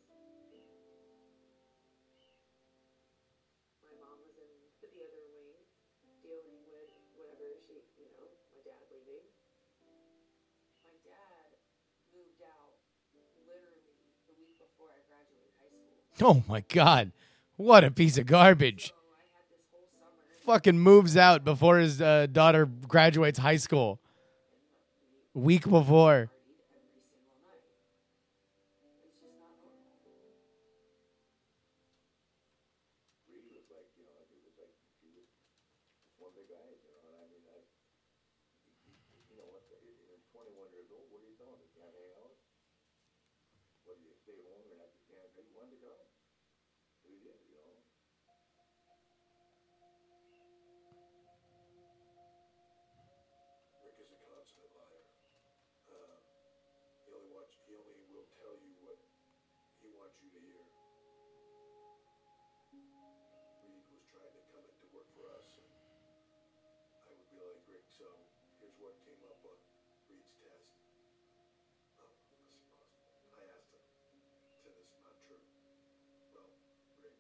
My mom was in the other wing, dealing with whatever my dad leaving. My dad moved out literally the week before I graduated high school. Oh my god. What a piece of garbage. So I had this whole summer. Fucking moves out before his daughter graduates high school. Week before. Partied every single night. It's just not normal. Reed was like, he was one of the guys, and I mean, what, you're 21 years old, what are you doing? You can't hang out? What, do you stay home and have to can't, he wanted to go. So he did, Rick is a consummate liar. He only will tell you what he wants you to hear. Reed was trying to come into work for us, and I would be like, Rick, so here's what came up on Reed's test. Listen, boss. I asked him. Said this is not true. Well, Rick,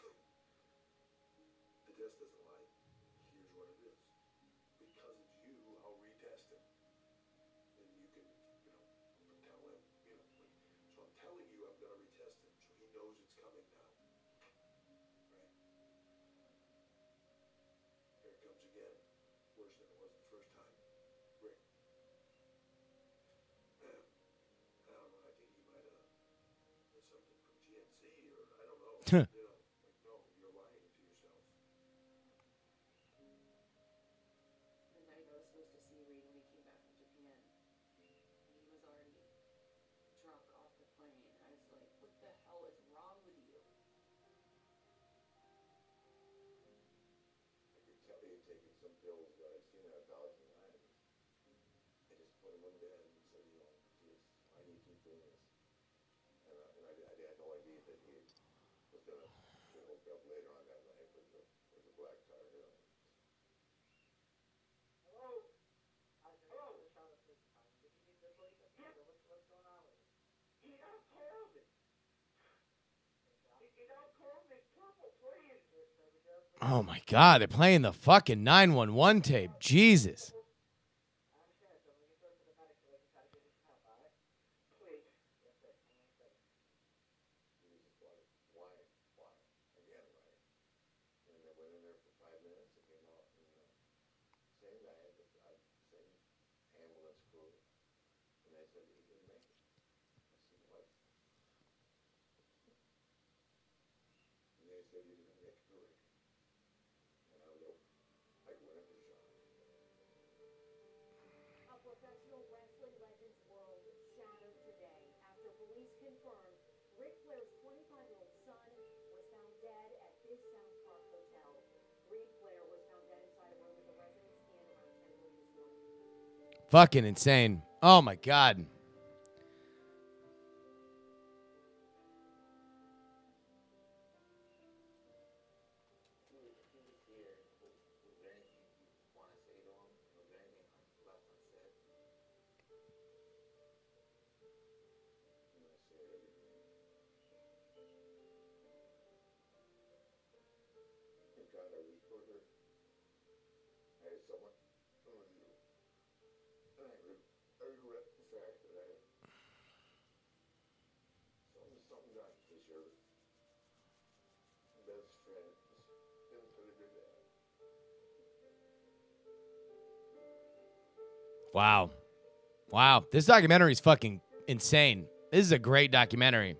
the test doesn't lie. Here's what it is. Because it's you, I'll retest him. And you can, tell him, so I'm telling you I'm gonna retest him, so he knows it's coming now. Right? Here it comes again. Worse than it was the first time. Rick. I don't know, I think he might have something from GNC, or I don't know. No, you're lying to yourself. The night I was supposed to see Reed when he came back from Japan, he was already drunk off the plane. I was like, what the hell is wrong with you? I could tell he had taken some pills that I'd seen 1,000 times. I just put him in bed and said, geez, why do you keep doing this? And I had no idea that he was going to hook up later on that night with the black tar. Hello? Hello? What's going on with him? He out-called me. He out-called me. Purple, please. Oh my god, they're playing the fucking 911 tape. Jesus. I understand, so I'm going to go to the medic so they can try to get him some help, all right? Please. Yes, sir. He was just like, why? Again, why? And I went in there for 5 minutes and came out, and same guy, same ambulance crew. And they said he didn't make it. I said, what? And they said he didn't make it to Rick. And I went into shock. A professional wrestling legend's world shattered today after police confirmed Ric Flair's 25-year-old son was found dead at his South Park hotel. Reed Flair was found dead inside a room with the residents in around 10:30 this morning. Fucking insane. Oh my god. time I was with her, I had someone with you. And I regret the fact that I something got this your best friend instead of your dad. Wow. Wow. This documentary is fucking insane. This is a great documentary.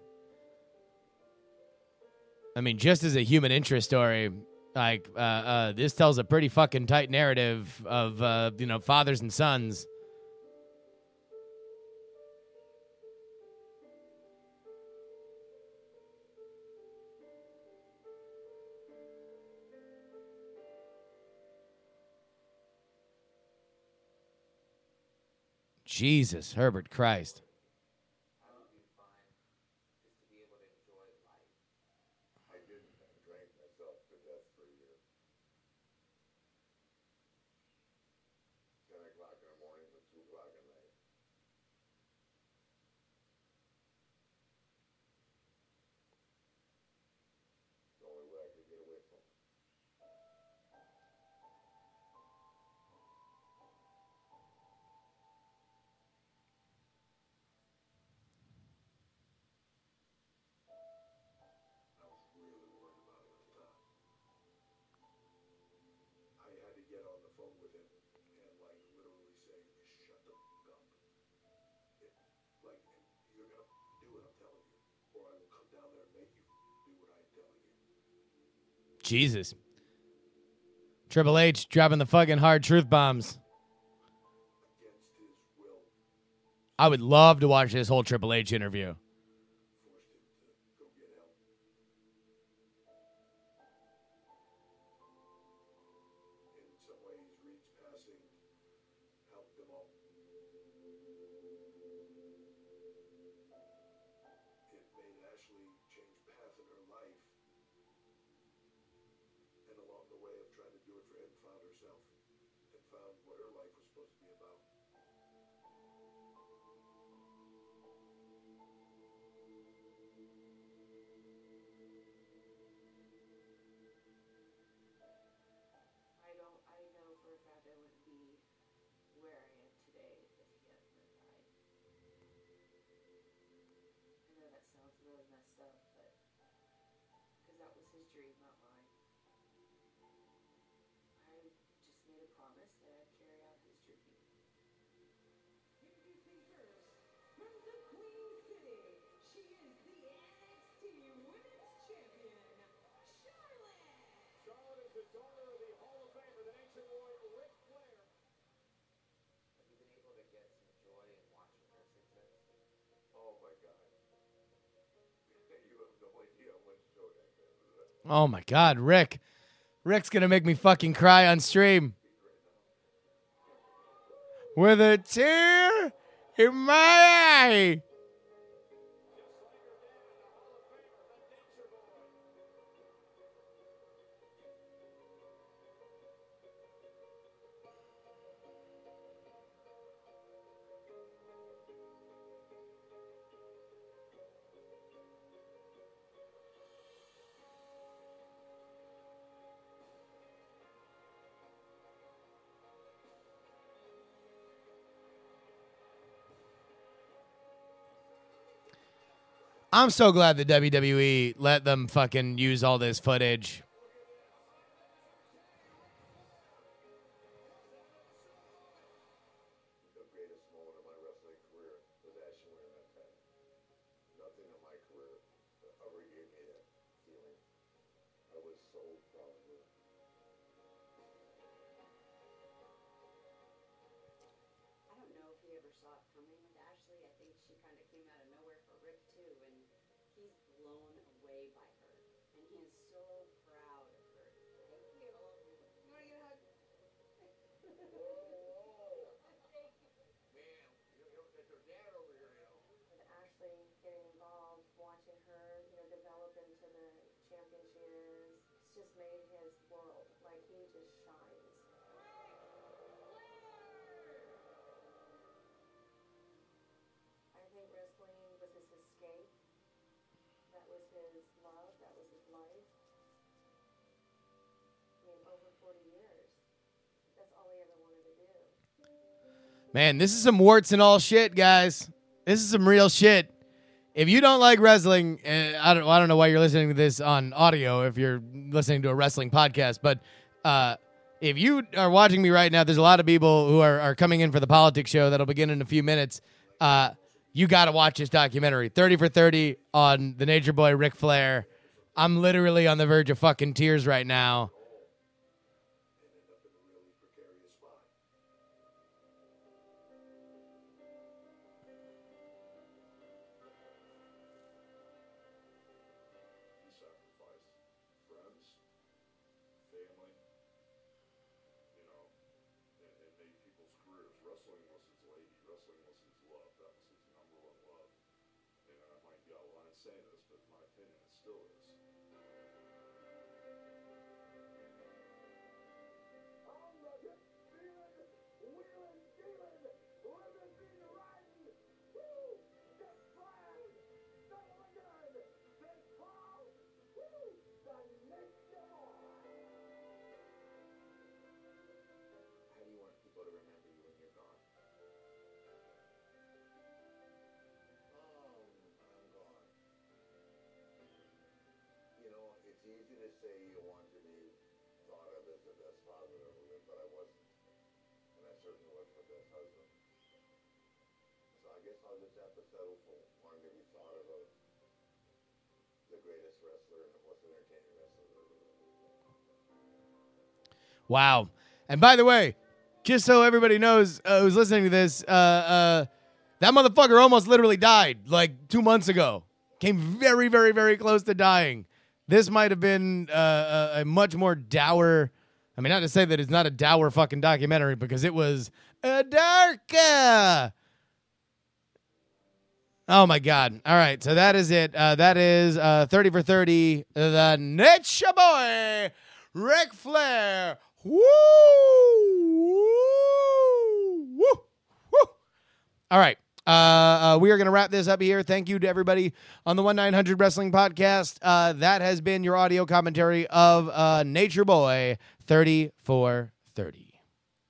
I mean, just as a human interest story, like, this tells a pretty fucking tight narrative of, fathers and sons. Jesus, Herbert Christ. How do you find just to be able to enjoy life? I didn't. I drank myself to death for a year. 10 o'clock in the morning to 2 o'clock at night. The only way I could get away from it. I was really worried about him at the time. I had to get on the phone with him and like literally say, shut the fuck up. Like, you're gonna do what I'm telling you, or I will come down there and make you do what I'm telling you. Jesus. Triple H dropping the fucking hard truth bombs. Against his will, I would love to watch this whole Triple H interview. forced him to go get help. In some ways, Reed's passing helped them all. It made Ashley change path in her life. And along the way of trying to do it for him, found herself and found what her life was supposed to be about. I know for a fact I wouldn't be where I am today if he hadn't died. I know that sounds really messed up, but because that was his dream, not mine. I just made a promise that I'd carry out his dream. Introducing first, from the Queen City, she is the NXT Women's Champion, Charlotte. Charlotte is the daughter of the Hall of Famer, the Nature Boy, Ric Flair. Have you been able to get some joy in watching her success? Oh my God. You have no idea how much joy I get. Oh my God, Rick. Rick's gonna make me fucking cry on stream. With a tear in my eye. I'm so glad the WWE let them fucking use all this footage. The greatest moment of my wrestling career was Ashley wearing that title. Nothing in my career ever gave me that feeling. I was so proud of her. I don't know if he ever saw it coming with Ashley. I think she kind of came out of nowhere for Rick too, and he's blown away by her, and he is so proud of her. Thank you. You want to get a hug? Man, that's her dad over here, With Ashley getting involved, watching her, develop into the champion she is, it's just made his world. Like, he just shines. I think wrestling was his escape. That was his love. That was his life. 40 years. That's all he ever wanted to do. Man, this is some warts and all shit, guys. This is some real shit. If you don't like wrestling, I don't know why you're listening to this on audio if you're listening to a wrestling podcast, but if you are watching me right now, there's a lot of people who are coming in for the politics show that'll begin in a few minutes. You got to watch this documentary, 30 for 30 on the Nature Boy Ric Flair. I'm literally on the verge of fucking tears right now. How do you want people to remember you when you're gone? I'm gone. You know, it's easy to say you want to be thought of as the best father ever lived, but I wasn't. And I certainly wasn't the best husband. So I guess I'll just have to settle for wanting to be thought of as the greatest wrestler and the most entertaining wrestler ever lived. Wow. And by the way, just so everybody knows who's listening to this, that motherfucker almost literally died like 2 months ago. Came very, very, very close to dying. This might have been a much more dour, I mean, not to say that it's not a dour fucking documentary, because it was a darker. Oh, my God. All right, so that is it. That is 30 for 30, the Nature Boy, Ric Flair. Woo! Woo! Woo! All right. We are going to wrap this up here. Thank you to everybody on the 1-900 Wrestling Podcast. That has been your audio commentary of Nature Boy 30 for 30.